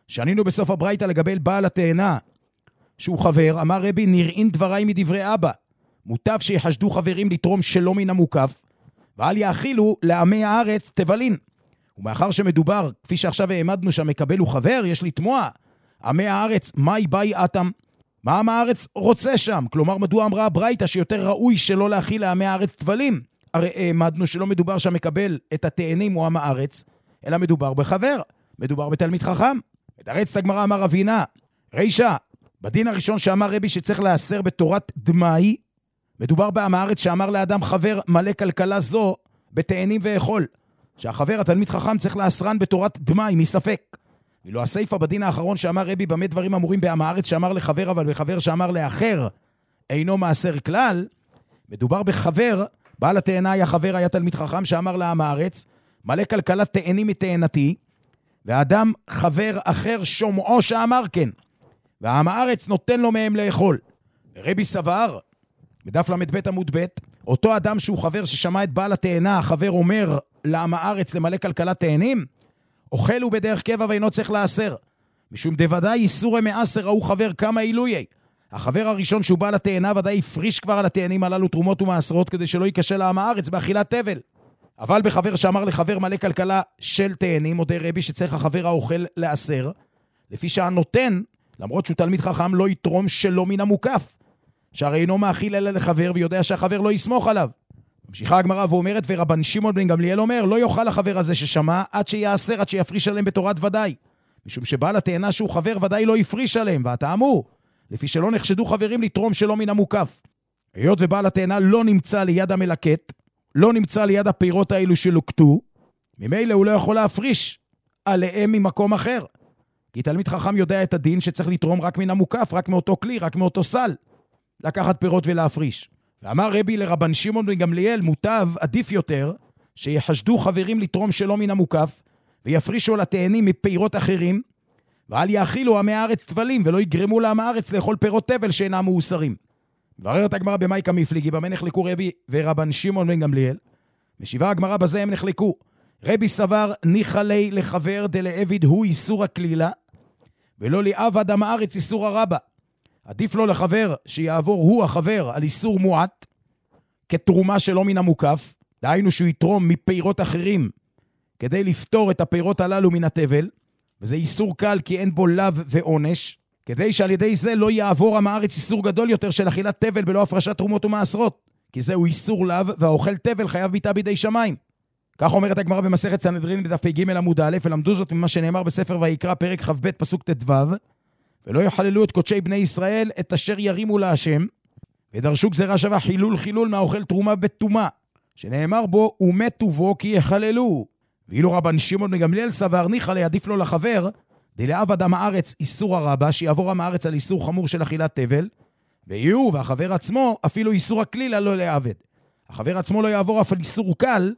שנינו בסוף הברייתא לגבי בעל התאנה, שהוא חבר, אמר רבי, נראים דבריי מדברי אבא. מוטב שיחשדו חברים לתרום שלא מן המוקף, ואל יאכילו לעמי הארץ תבלין. ומאחר שמדובר, כפי שעכשיו העמדנו שהמקבל הוא חבר, יש לתמוע, עמי הארץ, מהי באי אתם? מה עם הארץ רוצה שם? כלומר, מדוע אמרה הברייתא שיותר ראוי שלא להאכיל לעמי הארץ תבלים? הרי העמדנו שלא מדובר שהמקבל את התאנים הוא עם הארץ, אלא מדובר בחבר, מדובר בתלמיד חכם. מתרץ הגמרא אמר אבינה, רישא, בדין הראשון שאמר רבי שצריך לאסר בתורת דמאי, מדובר בעם הארץ שאמר לאדם חבר מלא כלכלה זו בתאנים ואכול, שהחבר התלמיד חכם צריך לאסרן בתורת דמאי מספק. ואילו הסייפה בדין האחרון שאמר רבי במה דברים אמורים בעם הארץ שאמר לחבר אבל בחבר שאמר לאחר אינו מאסר כלל, מדובר בחבר, בעל התאנה היה חבר, היה תלמיד חכם שאמר לעם הארץ מלא כלכלה תאנים מתאנתי, והאדם חבר אחר שומעו שאמר כן, והעם הארץ נותן לו מהם לאכול. רבי סבר, בדף למד עמוד ב', אותו אדם שהוא חבר ששמע את בעל התאנה, החבר אומר לעם הארץ למלא כלכלה תאנים, אוכל הוא בדרך קבע ואינו צריך לאסר. משום דוודאי איסורי מאסר ראו חבר כמה עילויי. החבר הראשון שהוא בעל התאנה ודאי הפריש כבר על התאנים הללו תרומות ומעשרות כדי שלא יקשה לעם הארץ באכילת תבל. אבל בחבר שאמר לחבר מלא כלכלה של תאנים, מודה רבי שצריך החבר האוכל לאסר, לפי שהנותן, למרות שהוא תלמיד חכם, לא יתרום שלא מן המוקף, שהרי אינו מאכיל אלא לחבר ויודע שהחבר לא יסמוך עליו. ממשיכה הגמרא ואומרת, ורבן שמעון בן גמליאל אומר, לא יאכל החבר הזה ששמע עד שיאסר, עד שיפריש עליהם בתורת ודאי. משום שבעל התאנה שהוא חבר ודאי לא יפריש עליהם, והטעמו, לפי שלא נחשדו חברים לתרום שלא מן המוקף. היות ובעל התאנה לא נמצא ליד המלקט, לא נמצא ליד הפירות האלו שלוקטו, ממילא הוא לא יכול להפריש עליהם ממקום אחר. כי תלמיד חכם יודע את הדין שצריך לתרום רק מן המוקף, רק מאותו כלי, רק מאותו סל, לקחת פירות ולהפריש. ואמר רבי לרבן שמעון בן גמליאל, מוטב עדיף יותר שיחשדו חברים לתרום שלא מן המוקף, ויפרישו לתאנים מפירות אחרים, ואל יאכילו עמי הארץ תבלים, ולא יגרמו לעם הארץ לאכול פירות תבל שאינם מאוסרים. מבררת הגמרא במאי מפליגי, במה נחלקו רבי ורבן שמעון בן גמליאל? משיבה הגמרא בזה הם נחלקו. רבי סבר ניחא ליה לחבר דלעבד הוא איסור הכלילה, ולא לעבד עם הארץ איסור הרבה. עדיף לו לחבר שיעבור הוא החבר על איסור מועט, כתרומה שלא מן המוקף, דהיינו שהוא יתרום מפירות אחרים, כדי לפתור את הפירות הללו מן התבל, וזה איסור קל כי אין בו לאו ועונש, כדי שעל ידי זה לא יעבור עם הארץ איסור גדול יותר של אכילת תבל בלא הפרשת תרומות ומעשרות, כי זהו איסור לאו, והאוכל תבל חייב ביתה בידי שמיים. כך אומרת הגמרא במסכת סנהדרין בדף פ"ג עמוד א', ולמדו זאת ממה שנאמר בספר ויקרא פרק כ"ב פסוק ט"ו, ולא יחללו את קודשי בני ישראל את אשר ירימו להשם, ודרשו גזירה שווה חילול מהאוכל תרומה בתומה, שנאמר בו ומתו בו כי יחללו. ואילו רבן שמעון בן גמליאל סבר ניחא ליה עדיף לו לחבר דלעבד עם הארץ איסור הרבה, שיעבור עם הארץ על איסור חמור של אכילת תבל, ויהיו והחבר עצמו אפילו איסור הכלילה לא לעבד. החבר עצמו לא יעבור אף על איסור קל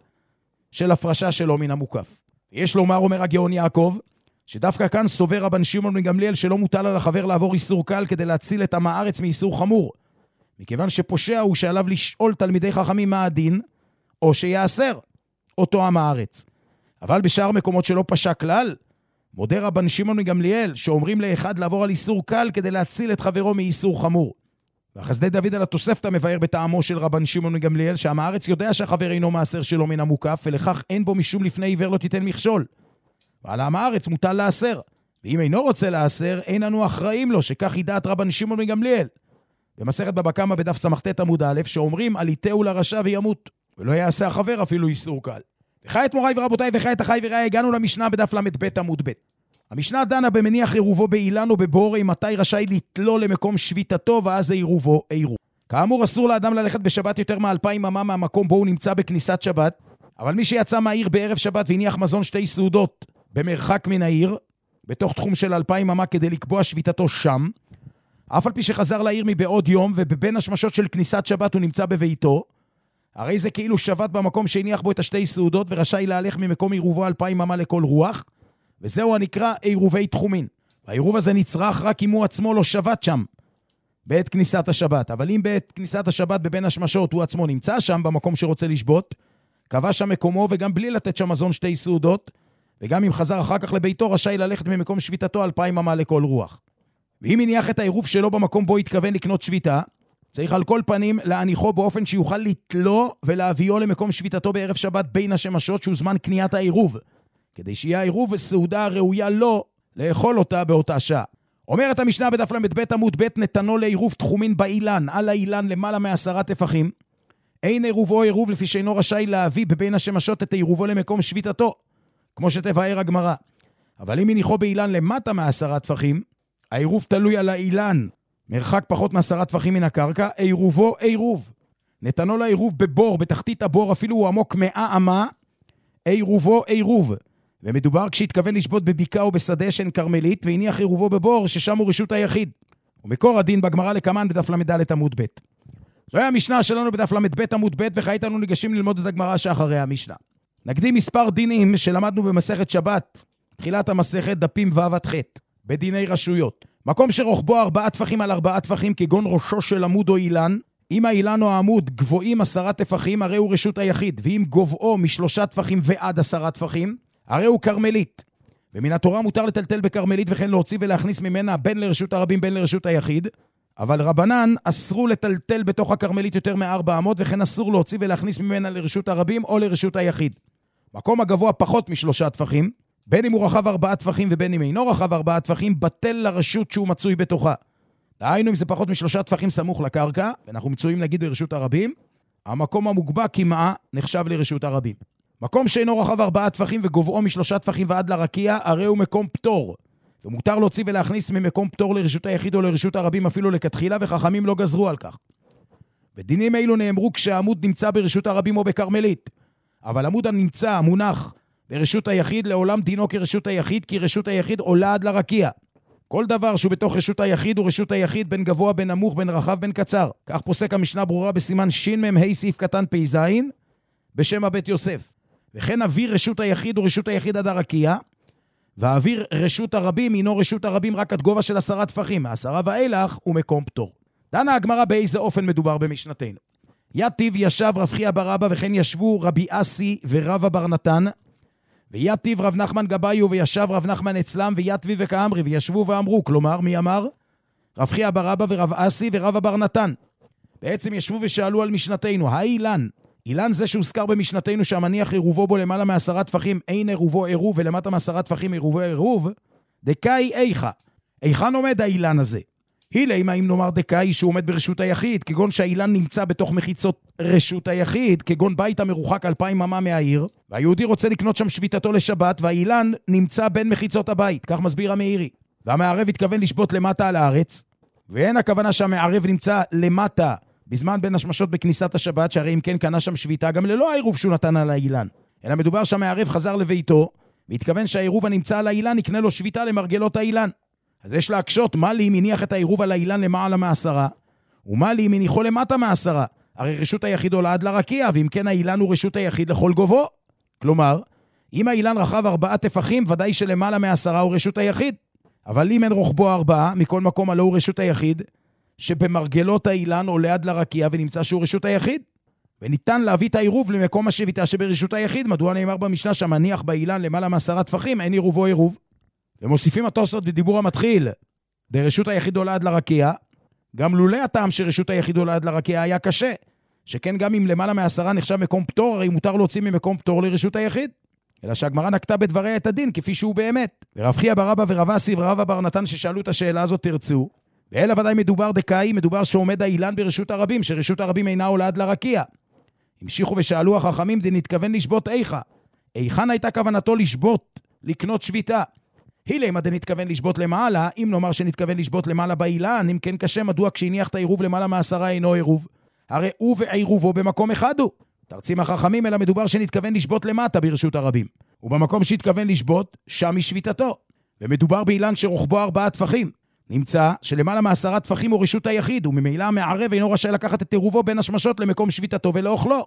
של הפרשה שלו מן המוקף. יש לומר, אומר הגאון יעקב, שדווקא כאן סובר רבן שמעון בן גמליאל שלא מוטל על החבר לעבור איסור קל כדי להציל את עם הארץ מאיסור חמור, מכיוון שפושע הוא שעליו לשאול תלמידי חכמים מה הדין, או שיאסר אותו עם הארץ. אבל בשאר מקומות שלא פשע כלל, מודה רבן שמעון בן גמליאל שאומרים לאחד לעבור על איסור קל כדי להציל את חברו מאיסור חמור. והחסדי דוד על התוספתא מבאר בטעמו של רבן שמעון בן גמליאל שהעם הארץ יודע שהחבר אינו מעשר שלו מן המוקף, ולכך אין בו משום לפני עיוור לא תיתן מכשול. ועל העם הארץ מוטל לאסר, ואם אינו רוצה לאסר אין אנו אחראים לו, שכך ידעת רבן שמעון בן גמליאל במסכת בבא קמא בדף סט עמוד א', שאומרים על יתהו לרשע וימות, ולא יעשה החבר אפילו איסור קל. וכעת מוריי ורבותיי וכעת אחי ורעי, הגענו למשנה בדף למד עמוד ב'. המשנה דנה במניח עירובו באילן או בבורא, מתי רשאי לתלו למקום שביתתו, ואז עירובו עירוב. כאמור, אסור לאדם ללכת בשבת יותר מ2,000 אמה מהמקום בו הוא נמצא בכניסת שבת, אבל מי שיצא מהעיר בערב שבת והניח מזון 2 סעודות במרחק מן העיר, בתוך תחום של 2,000 אמה כדי לקבוע שביתתו שם, אף על פי שחזר לעיר מבעוד יום ובבין השמשות של כניסת שבת הוא נמצא בביתו, הרי זה כאילו שבת במקום שהניח בו את 2 סעודות, ורשאי להלך ממקום עירובו 2,000 אמה לכל רוח, וזהו הנקרא עירובי תחומין. והעירוב הזה נצרך רק אם הוא עצמו לא שבת שם בעת כניסת השבת. אבל אם בעת כניסת השבת בבין השמשות הוא עצמו נמצא שם במקום שרוצה לשבות, קבע שם מקומו וגם בלי לתת שם מזון 2 סעודות, וגם אם חזר אחר כך לביתו, רשאי ללכת ממקום שביתתו 2,000 אמה לכל רוח. ואם הניח את העירוב שלו במקום בו התכוון לקנות שביתה, צריך על כל פנים להניחו באופן שיוכל לתלו ולהביאו למקום שביתתו בערב שבת בין השמשות, שהוא זמן קניית העירוב, כדי שיהיה העירוב וסעודה ראויה לו לאכול אותה באותה שעה. אומרת המשנה בדף ל"ב עמוד ב', נתנו לעירוב תחומין באילן, על האילן למעלה מ10 טפחים, אין עירובו עירוב לפי שאינו רשאי להביא בבין השמשות את עירובו למקום שביתתו, כמו שתבאר הגמרא. אבל אם הניחו באילן למטה מ10 טפחים, העירוב תלוי על האילן, מרחק פחות מ10 טפחים מן הקרקע, עירובו עירוב. נתנו לעירוב בבור, בתחתית הבור, אפילו הוא עמוק 100 אמה, עירובו עירוב. ומדובר כשהתכוון לשבות בבקעה או בשדה שהן קרמלית, והניח עירובו בבור ששם הוא רשות היחיד. ומקור הדין בגמרא לקמן בדף ל"ד עמוד ב'. זוהי המשנה שלנו בדף ל"ב עמוד ב', וכעת אנו ניגשים ללמוד את הגמרא שאחרי המשנה. נקדים מספר דינים שלמדנו במסכת שבת, תחילת המסכת דפים ו' עד ח', בדיני רשויות. מקום שרוחבו 4 טפחים על 4 טפחים, כגון ראשו של עמוד או אילן, אם האילן או העמוד גבוהים 10 טפחים, הרי הוא רשות היחיד, ואם גובהו מ3 טפחים ועד 10 טפחים, הרי הוא קרמלית. ומן התורה מותר לטלטל בקרמלית, וכן להוציא ולהכניס ממנה בין לרשות הרבים בין לרשות היחיד, אבל רבנן אסרו לטלטל בתוך הקרמלית יותר מ4 אמות, וכן אסור להוציא ולהכניס ממנה לרשות הרבים או לרשות היחיד. מקום הגבוה פחות מ3 טפחים, בין אם הוא רחב 4 טפחים ובין אם אינו רחב 4 טפחים, בטל לרשות שהוא מצוי בתוכה. דהיינו, אם זה פחות מ3 טפחים סמוך לקרקע, ואנחנו מצויים נגיד ברשות הרבים, המקום המוגבה כמעה נחשב לרשות הרבים. מקום שאינו רחב 4 טפחים וגובהו מ3 טפחים ועד לרקיע, הרי הוא מקום פטור. ומותר להוציא ולהכניס ממקום פטור לרשות היחיד או לרשות הרבים אפילו לכתחילה, וחכמים לא גזרו על כך. ודינים אלו נאמרו כשהעמוד נמצא ברשות הרבים או בקרמלית. אבל עמוד הנמצא, המונח ברשות היחיד, לעולם דינו כרשות היחיד, כי רשות היחיד עולה עד לרקיע. כל דבר שהוא בתוך רשות היחיד הוא רשות היחיד, בין גבוה, בין נמוך, בין רחב, בין קצר. כך פוסק המשנה ברורה בסימן שמ"ה סעיף קטן פ"ז, בשם הבית יוסף. וכן אוויר רשות היחיד הוא רשות היחיד עד הרקיע, והאוויר רשות הרבים הינו רשות הרבים רק עד גובה של 10 טפחים, 10 ואילך הוא מקום פטור. דנה הגמרא באיזה אופן מדובר במשנתנו. יתיב ישב רב חייא בר אבא, וכן ישבו רבי אסי ורבא בר נתן, ויתיב רב נחמן גבאיו, וישב רב נחמן אצלם, ויתבי וכאמרי, וישבו ואמרו. כלומר, מי אמר? רב חייא בר אבא ורב אסי ורבא בר נתן. בעצם ישבו ושאלו על משנתנו, האילן, אילן זה שהוזכר במשנתנו שהמניח עירובו בו למעלה מ10 טפחים, אין עירובו עירוב, ולמטה מ10 טפחים עירובו עירוב, דקאי איכה. איכן עומד האילן הזה? הילה, אם נאמר דקאי שהוא עומד ברשות היחיד, כגון שהאילן נמצא בתוך מחיצות רשות היחיד, כגון בית המרוחק 2,000 אמה מהעיר, והיהודי רוצה לקנות שם שביתתו לשבת, והאילן נמצא בין מחיצות הבית, כך מסביר המאירי. והמערב התכוון לשבות למטה על הארץ, ואין הכוונה שהמערב נמצא למטה בזמן בין השמשות בכניסת השבת, שהרי אם כן קנה שם שביתה גם ללא העירוב שהוא נתן על האילן, אלא מדובר שהמערב חזר לביתו, והתכוון שהעירוב הנמצא על האילן יקנה לו שביתה למרגלות האילן. אז יש להקשות, מה לי אם הניח את העירוב על האילן למעלה מ10, ומה לי אם הניחו למטה מ10? הרי רשות היחיד עולה עד לרקיע, ואם כן האילן הוא רשות היחיד לכל גובו. כלומר, אם האילן רחב 4 טפחים, ודאי שלמעלה מ10 הוא רשות היחיד. אבל אם אין רוחבו 4, מכל מקום עלו הוא רשות היחיד, שבמרגלות האילן עולה עד לרקיע ונמצא שהוא רשות היחיד. וניתן להביא את העירוב למקום השביתה שברשות היחיד. מדוע נאמר במשנה שהמניח באילן למעלה מ10 טפחים, אין עירובו עירוב. ומוסיפים התוספות בדיבור המתחיל, דרשות היחיד עולה עד לרקיע, גם לולא הטעם שרשות היחיד עולה עד לרקיע היה קשה, שכן גם אם למעלה מ10 נחשב מקום פטור, הרי מותר להוציא ממקום פטור לרשות היחיד. אלא שהגמרא נקטה בדבריה את הדין כפי שהוא באמת. ורב חייא בר אבא ורב אסי ורבא בר נתן ששאלו את השאלה הזאת תרצו, ואלה ודאי מדובר דקאי, מדובר שעומד האילן ברשות הרבים, שרשות הרבים אינה עולה עד לרקיע. המשיכו ושאלו החכמים דנתכוון לשבות איכה. איכן הייתה כוונתו לשבות, לקנות שביתה? הילה, מה דנתכוון לשבות למעלה? אם נאמר שנתכוון לשבות למעלה באילן, אם כן קשה, מדוע כשהניח את העירוב למעלה מ10 אינו עירוב? הרי הוא ועירובו במקום אחד הוא. תרצים החכמים, אלא מדובר שנתכוון לשבות למטה ברשות הרבים. ובמקום שהתכוון לשבות, שם היא שביתתו. ומדובר באילן שרוחבו 4 טפחים. נמצא שלמעלה מ10 טפחים הוא רשות היחיד, וממילא המערב אינו רשאי לקחת את עירובו בין השמשות למקום שביתתו ולאוכלו.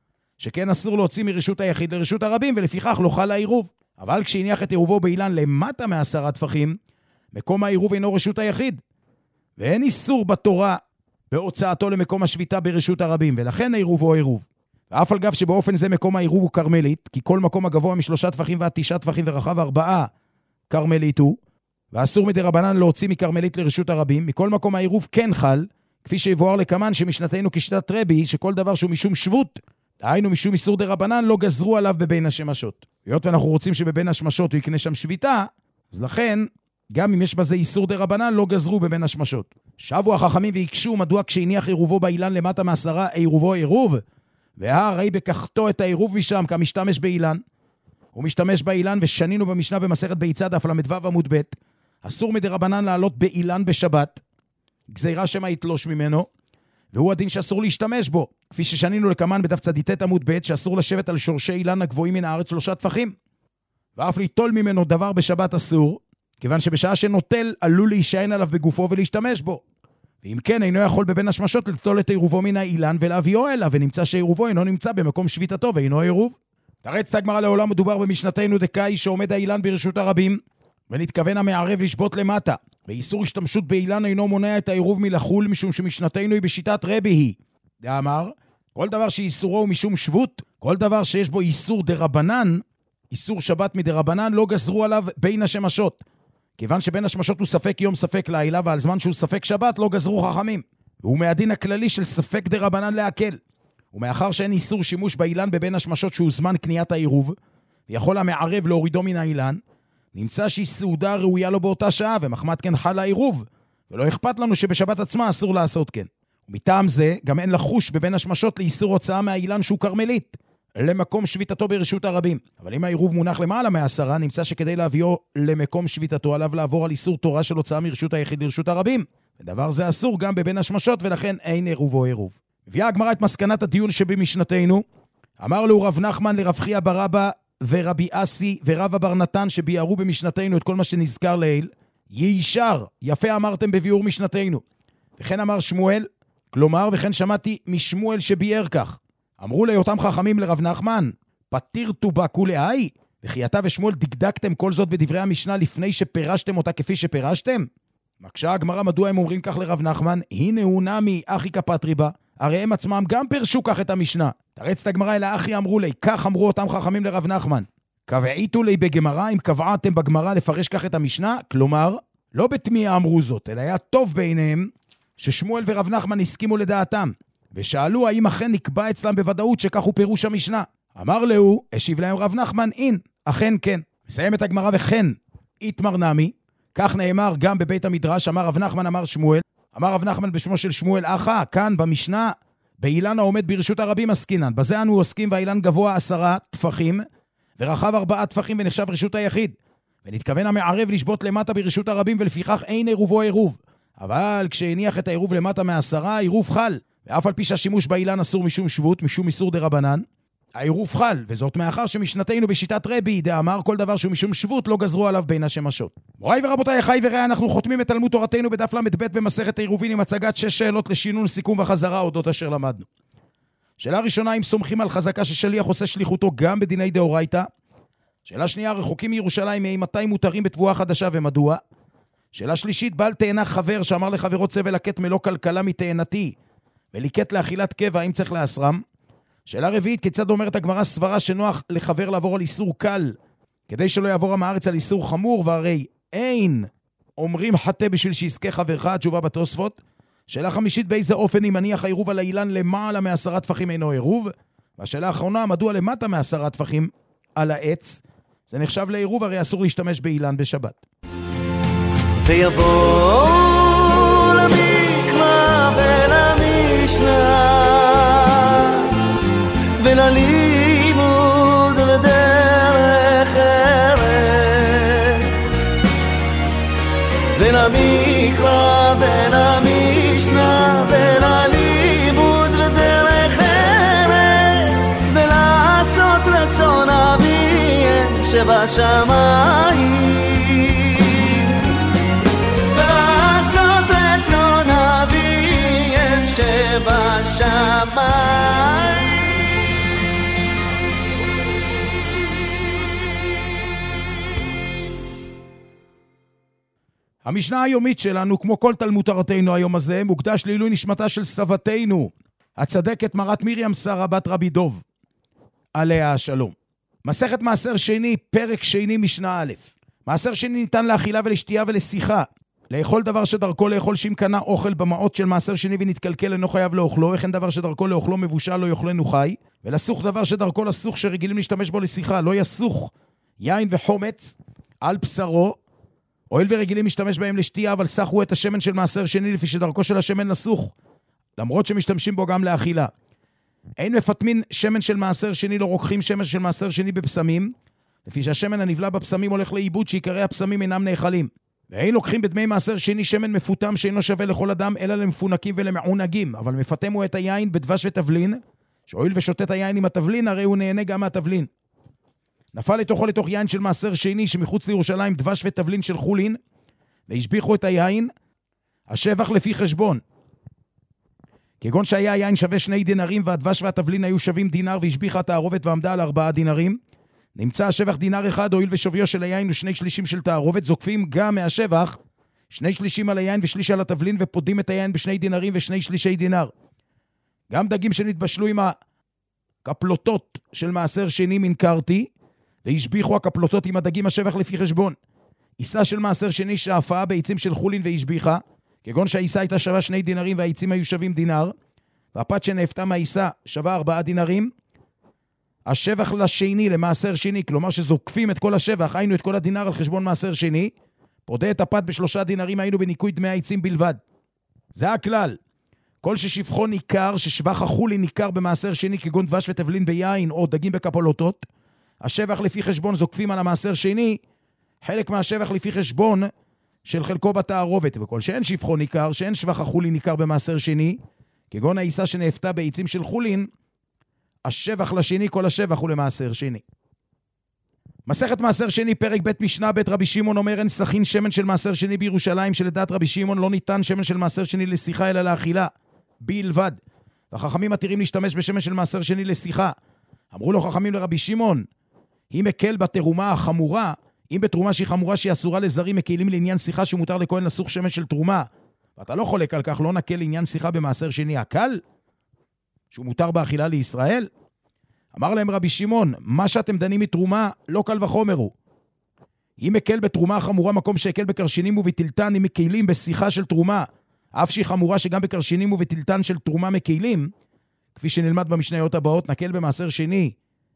שכן אסור להוציא מרשות היחיד לרשות הרבים, ולפיכך לא חל העירוב. אבל כשהניח את עירובו באילן למטה מ10 טפחים, מקום העירוב אינו רשות היחיד. ואין איסור בתורה בהוצאתו למקום השביתה ברשות הרבים, ולכן עירובו עירוב. ואף על גב שבאופן זה מקום העירוב הוא קרמלית, כי כל מקום הגבוה מ3 טפחים ועד 9 טפחים ורחב 4 קרמלית הוא, ואסור מדרבנן להוציא מקרמלית לרשות הרבים, מכל מקום העירוב כן חל, כפי שיבואר לקמן שמשנתנו כשיטת רבי, שכל דבר שהוא משום שבות, דהיינו משום איסור דרבנן, לא גזרו עליו בבין השמשות. היות ואנחנו רוצים שבבין השמשות הוא יקנה שם שביתה, אז לכן, גם אם יש בזה איסור דרבנן, לא גזרו בבין השמשות. שבו החכמים ויקשו מדוע כשהניח עירובו באילן למטה מ10 עירובו עירוב, והרי בקחתו את העירוב משם כמשתמש באילן. הוא משתמש באילן, ושנינו במשנה במסכת ביצה דף ל"ו עמוד ב', אסור מדרבנן לעלות באילן בשבת, גזירה שמה יתלוש ממנו, והוא הדין שאסור להשתמש בו, כפי ששנינו לקמן בדף צדיטת עמוד ב', שאסור לשבת על שורשי אילן הגבוהים מן הארץ 3 טפחים, ואף ליטול ממנו דבר בשבת אסור, כיוון שבשעה שנוטל עלול להישען עליו בגופו ולהשתמש בו. ואם כן, אינו יכול בבין השמשות לטול את עירובו מן האילן ולהביאו אליו, ונמצא שעירובו אינו נמצא במקום שביתתו ואינו עירוב. תרץ הגמרא לעולם מדובר במשנתנו דקאי שעומד האילן ברשות הרבים, ונתכוון המערב לשבות למטה. באיסור השתמשות באילן אינו מונע את העירוב מלחול, משום שמשנתנו היא בשיטת רבי היא. דאמר, כל דבר שאיסורו הוא משום שבות, כל דבר שיש בו איסור דרבנן, איסור שבת מדרבנן, לא גזרו עליו בין השמשות. כיוון שבין השמשות הוא ספק יום ספק לילה, ועל זמן שהוא ספק שבת לא גזרו חכמים. והוא מהדין הכללי של ספק דרבנן להקל. ומאחר שאין איסור שימוש באילן בבין השמשות שהוא זמן קניית העירוב, ויכול המערב להורידו מן האילן, נמצא שהיא סעודה ראויה לו באותה שעה, ומחמת כן חל העירוב, ולא אכפת לנו שבשבת עצמה אסור לעשות כן. ומטעם זה, גם אין לחוש בבין השמשות לאיסור הוצאה מהאילן שהוא קרמלית, למקום שביתתו ברשות הרבים. אבל אם העירוב מונח למעלה מ10, נמצא שכדי להביאו למקום שביתתו, עליו לעבור על איסור תורה של הוצאה מרשות היחיד לרשות הרבים. ודבר זה אסור גם בבין השמשות, ולכן אין עירוב או עירוב. הביאה הגמרא את מסקנת הדיון שבמשנתנו. אמר לו רב נחמן לרב חייא בר אבא ורבי אסי ורב אבר נתן שביארו במשנתנו את כל מה שנזכר לעיל, יישר, יפה אמרתם בביאור משנתנו. וכן אמר שמואל, כלומר, וכן שמעתי משמואל שביאר כך. אמרו לאותם חכמים לרב נחמן, פתיר טובה כולי, וכי אתה ושמואל דקדקתם כל זאת בדברי המשנה לפני שפרשתם אותה כפי שפרשתם? מקשה הגמרא מדוע הם אומרים כך לרב נחמן, הנה הוא נמי אחי כפתרי בה, הרי הם עצמם גם פרשו כך את המשנה. תרץ את הגמרא אלא אחי אמרו לי, כך אמרו אותם חכמים לרב נחמן. קבעיתו לי בגמרא, אם קבעתם בגמרא לפרש כך את המשנה, כלומר, לא בתמיעה אמרו זאת, אלא היה טוב בעיניהם ששמואל ורב נחמן הסכימו לדעתם, ושאלו האם אכן נקבע אצלם בוודאות שכך הוא פירוש המשנה. אמר לו, השיב להם רב נחמן, אין, אכן כן. מסיים את הגמרא וכן, איתמר נמי, כך נאמר גם בבית המדרש, אמר רב נחמן אמר שמואל, אמר רב נחמן בשמו של שמואל אחא, כאן במשנה, באילן העומד ברשות הרבים עסקינן, בזה אנו עוסקים והאילן גבוה 10 טפחים, ורחב 4 טפחים ונחשב רשות היחיד, ונתכוון המערב לשבות למטה ברשות הרבים, ולפיכך אין עירובו עירוב. אבל כשהניח את העירוב למטה מ10, העירוב חל, ואף על פי שהשימוש באילן אסור משום שבות, משום איסור דרבנן, העירוב חל, וזאת מאחר שמשנתנו בשיטת רבי, דאמר כל דבר שהוא משום שבות, לא גזרו עליו בין השמשות. מוריי ורבותיי, אחי ורעי, אנחנו חותמים את תלמוד תורתנו בדף ל"ב במסכת עירובין עם הצגת 6 שאלות לשינון, סיכום וחזרה אודות אשר למדנו. שאלה ראשונה, אם סומכים על חזקה ששליח עושה שליחותו גם בדיני דאורייתא. שאלה שנייה, רחוקים מירושלים מאימתי מותרים בתבואה חדשה ומדוע. שאלה שלישית, בעל תאנה חבר שאמר לחברו צא ולקט מלוא כלכלה מתאנתי וליקט לאכילת קבע, האם צריך לאסרם? שאלה רביעית, כיצד אומרת הגמרא סברה שנוח לחבר לעבור על איסור קל כדי שלא יעבור עם הארץ על איסור חמור, והרי אין אומרים חטא בשביל שיזכה חברך? התשובה בתוספות. שאלה חמישית, באיזה אופן אם מניח העירוב על האילן למעלה מ10 טפחים אינו עירוב? והשאלה האחרונה, מדוע למטה מ10 טפחים על העץ זה נחשב לעירוב, הרי אסור להשתמש באילן בשבת. ויבוא למקרא ולמשנה וללימוד ודרך ארץ, ולמקרא ולמשנה וללימוד ודרך ארץ, ולעשות רצון אביהם שבשמיים, ולעשות רצון אביהם שבשמיים. המשנה היומית שלנו, כמו כל תלמוד תורתנו היום הזה, מוקדש לעילוי נשמתה של סבתנו, הצדקת מרת מרים שרה בת רבי דוב, עליה השלום. מסכת מעשר שני, פרק שני משנה א'. מעשר שני ניתן לאכילה ולשתייה ולשיחה. לאכול דבר שדרכו לאכול שאם קנה אוכל במעות של מעשר שני ונתקלקל אינו חייב לאוכלו, וכן דבר שדרכו לאוכלו מבושל לא יאכלנו חי, ולסוך דבר שדרכו לסוך שרגילים להשתמש בו לשיחה, לא יסוך יין וחומץ על בשרו, הואיל ורגילים להשתמש בהם לשתייה, אבל סחו את השמן של מעשר שני לפי שדרכו של השמן לסוך, למרות שמשתמשים בו גם לאכילה. אין מפתמין שמן של מעשר שני, לא רוקחים שמן של מעשר שני בפסמים, לפי שהשמן הנבלה בפסמים הולך לאיבוד שעיקרי הפסמים אינם נאכלים. ואין לוקחים בדמי מעשר שני שמן מפותם שאינו שווה לכל אדם, אלא למפונקים ולמעונגים, אבל מפתמו את היין בדבש ותבלין, שהואיל ושותה היין עם התבלין, הרי הוא נהנה גם מהתבלין. נפל לתוכו לתוך יין של מעשר שני שמחוץ לירושלים דבש ותבלין של חולין, והשביחו את היין, השבח לפי חשבון. כגון שהיה היין שווה 2 דינרים והדבש והתבלין היו שווים דינר, והשביחה התערובת ועמדה על 4 דינרים, נמצא השבח דינר אחד, הואיל ושוויו של היין הוא 2/3 של תערובת, זוקפים גם מהשבח 2/3 על היין ושליש על התבלין, ופודים את היין ב2 דינרים ו2/3 דינר. גם דגים שנתבשלו עם הקפלוטות של מעשר שני מנקרתי, והשביחו הקפלוטות עם הדגים השבח לפי חשבון. עיסה של מעשר שני שאפה בעיצים של חולין והשביחה, כגון שהעיסה הייתה שווה 2 דינרים והעיצים היו שווים דינר, והפת שנאפתה מהעיסה שווה 4 דינרים, השבח לשני למעשר שני, כלומר שזוקפים את כל השבח, היינו את כל הדינר על חשבון מעשר שני, פודה את הפת ב3 דינרים, היינו בניקוי דמי העיצים בלבד. זה הכלל. כל ששפחו ניכר, ששבח החולי ניכר במעשר שני, כגון דבש ותבלין ביין או דגים בקפלוטות, השבח לפי חשבון זוקפים על המעשר שני, חלק מהשבח לפי חשבון של חלקו בתערובת, וכל שאין שפחו ניכר, שאין שבח החולי ניכר במעשר שני, כגון העיסה שנאפתה בעיצים של חולין, השבח לשני, כל השבח הוא למעשר שני. מסכת מעשר שני, פרק ב' משנה ב', רבי שמעון אומר, אין סכין שמן של מעשר שני בירושלים, שלדעת רבי שמעון לא ניתן שמן של מעשר שני לשיחה אלא לאכילה, בלבד. והחכמים מתירים להשתמש בשמן של מעשר שני לשיחה. אמרו לו חכמים לרבי שמעון, היא מקל בתרומה החמורה, אם בתרומה שהיא חמורה שהיא אסורה לזרים, מקלים לעניין שיחה שמותר לכהן לסוך שמן של תרומה. ואתה לא חולק על כך, לא נקל לעניין שיחה במעשר שני הקל, שהוא מותר באכילה לישראל. אמר להם רבי שמעון, מה שאתם דנים מתרומה, לא קל וחומר הוא. אם מקל בתרומה חמורה, מקום שהקל בקרשינים ובטלטן, אם מקלים בשיחה של תרומה, אף שהיא חמורה שגם בקרשינים ובטלטן של תרומה מקלים, כפי שנלמד במשניות הבאות, נקל במעשר שני,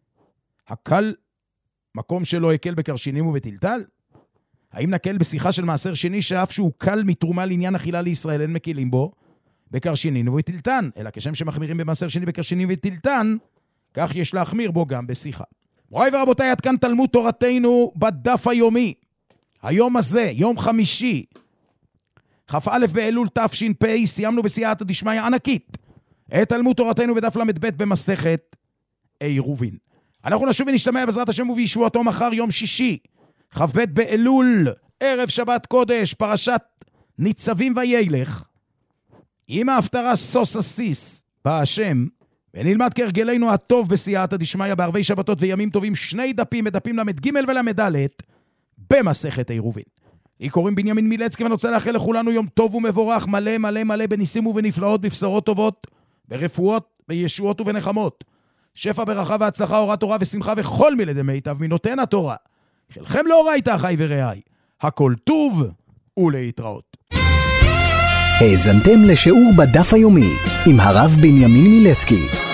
הקל מקום שלא הקל בקרשינים ובטלטל? האם נקל בשיחה של מעשר שני, שאף שהוא קל מתרומה לעניין אכילה לישראל, אין מקלים בו, בקרשינים ובטלטן, אלא כשם שמחמירים במעשר שני בקרשינים ובטלטן, כך יש להחמיר בו גם בשיחה. מוריי ורבותיי, עד כאן תלמוד תורתנו בדף היומי. היום הזה, יום חמישי, כ"א באלול תש"פ, סיימנו בסייעתא דשמיא ענקית את תלמוד תורתנו בדף ל"ב במסכת עירובין. אנחנו נשוב ונשתמע בעזרת השם ובישועתו מחר יום שישי, כ"ב באלול, ערב שבת קודש, פרשת ניצבים וילך, עם ההפטרה סוס הסיס בהשם, ונלמד כהרגלנו הטוב בסייעתא דשמיא בערבי שבתות וימים טובים 2 דפים, בדפים למד ג' ולמד ד' במסכת עירובין. לי קוראים בנימין מילצקי, ואני רוצה לאחל לכולנו יום טוב ומבורך, מלא מלא מלא בניסים ובנפלאות, בבשרות טובות, ברפואות, בישועות ובנחמות, שפע ברכה והצלחה, אורה תורה ושמחה וכל מילדי מיטב מנותן התורה. חלכם לאורייתא אחי ורעי, הכל טוב ולהתראות. האזנתם לשיעור בדף היומי עם הרב בנימין מילצקי.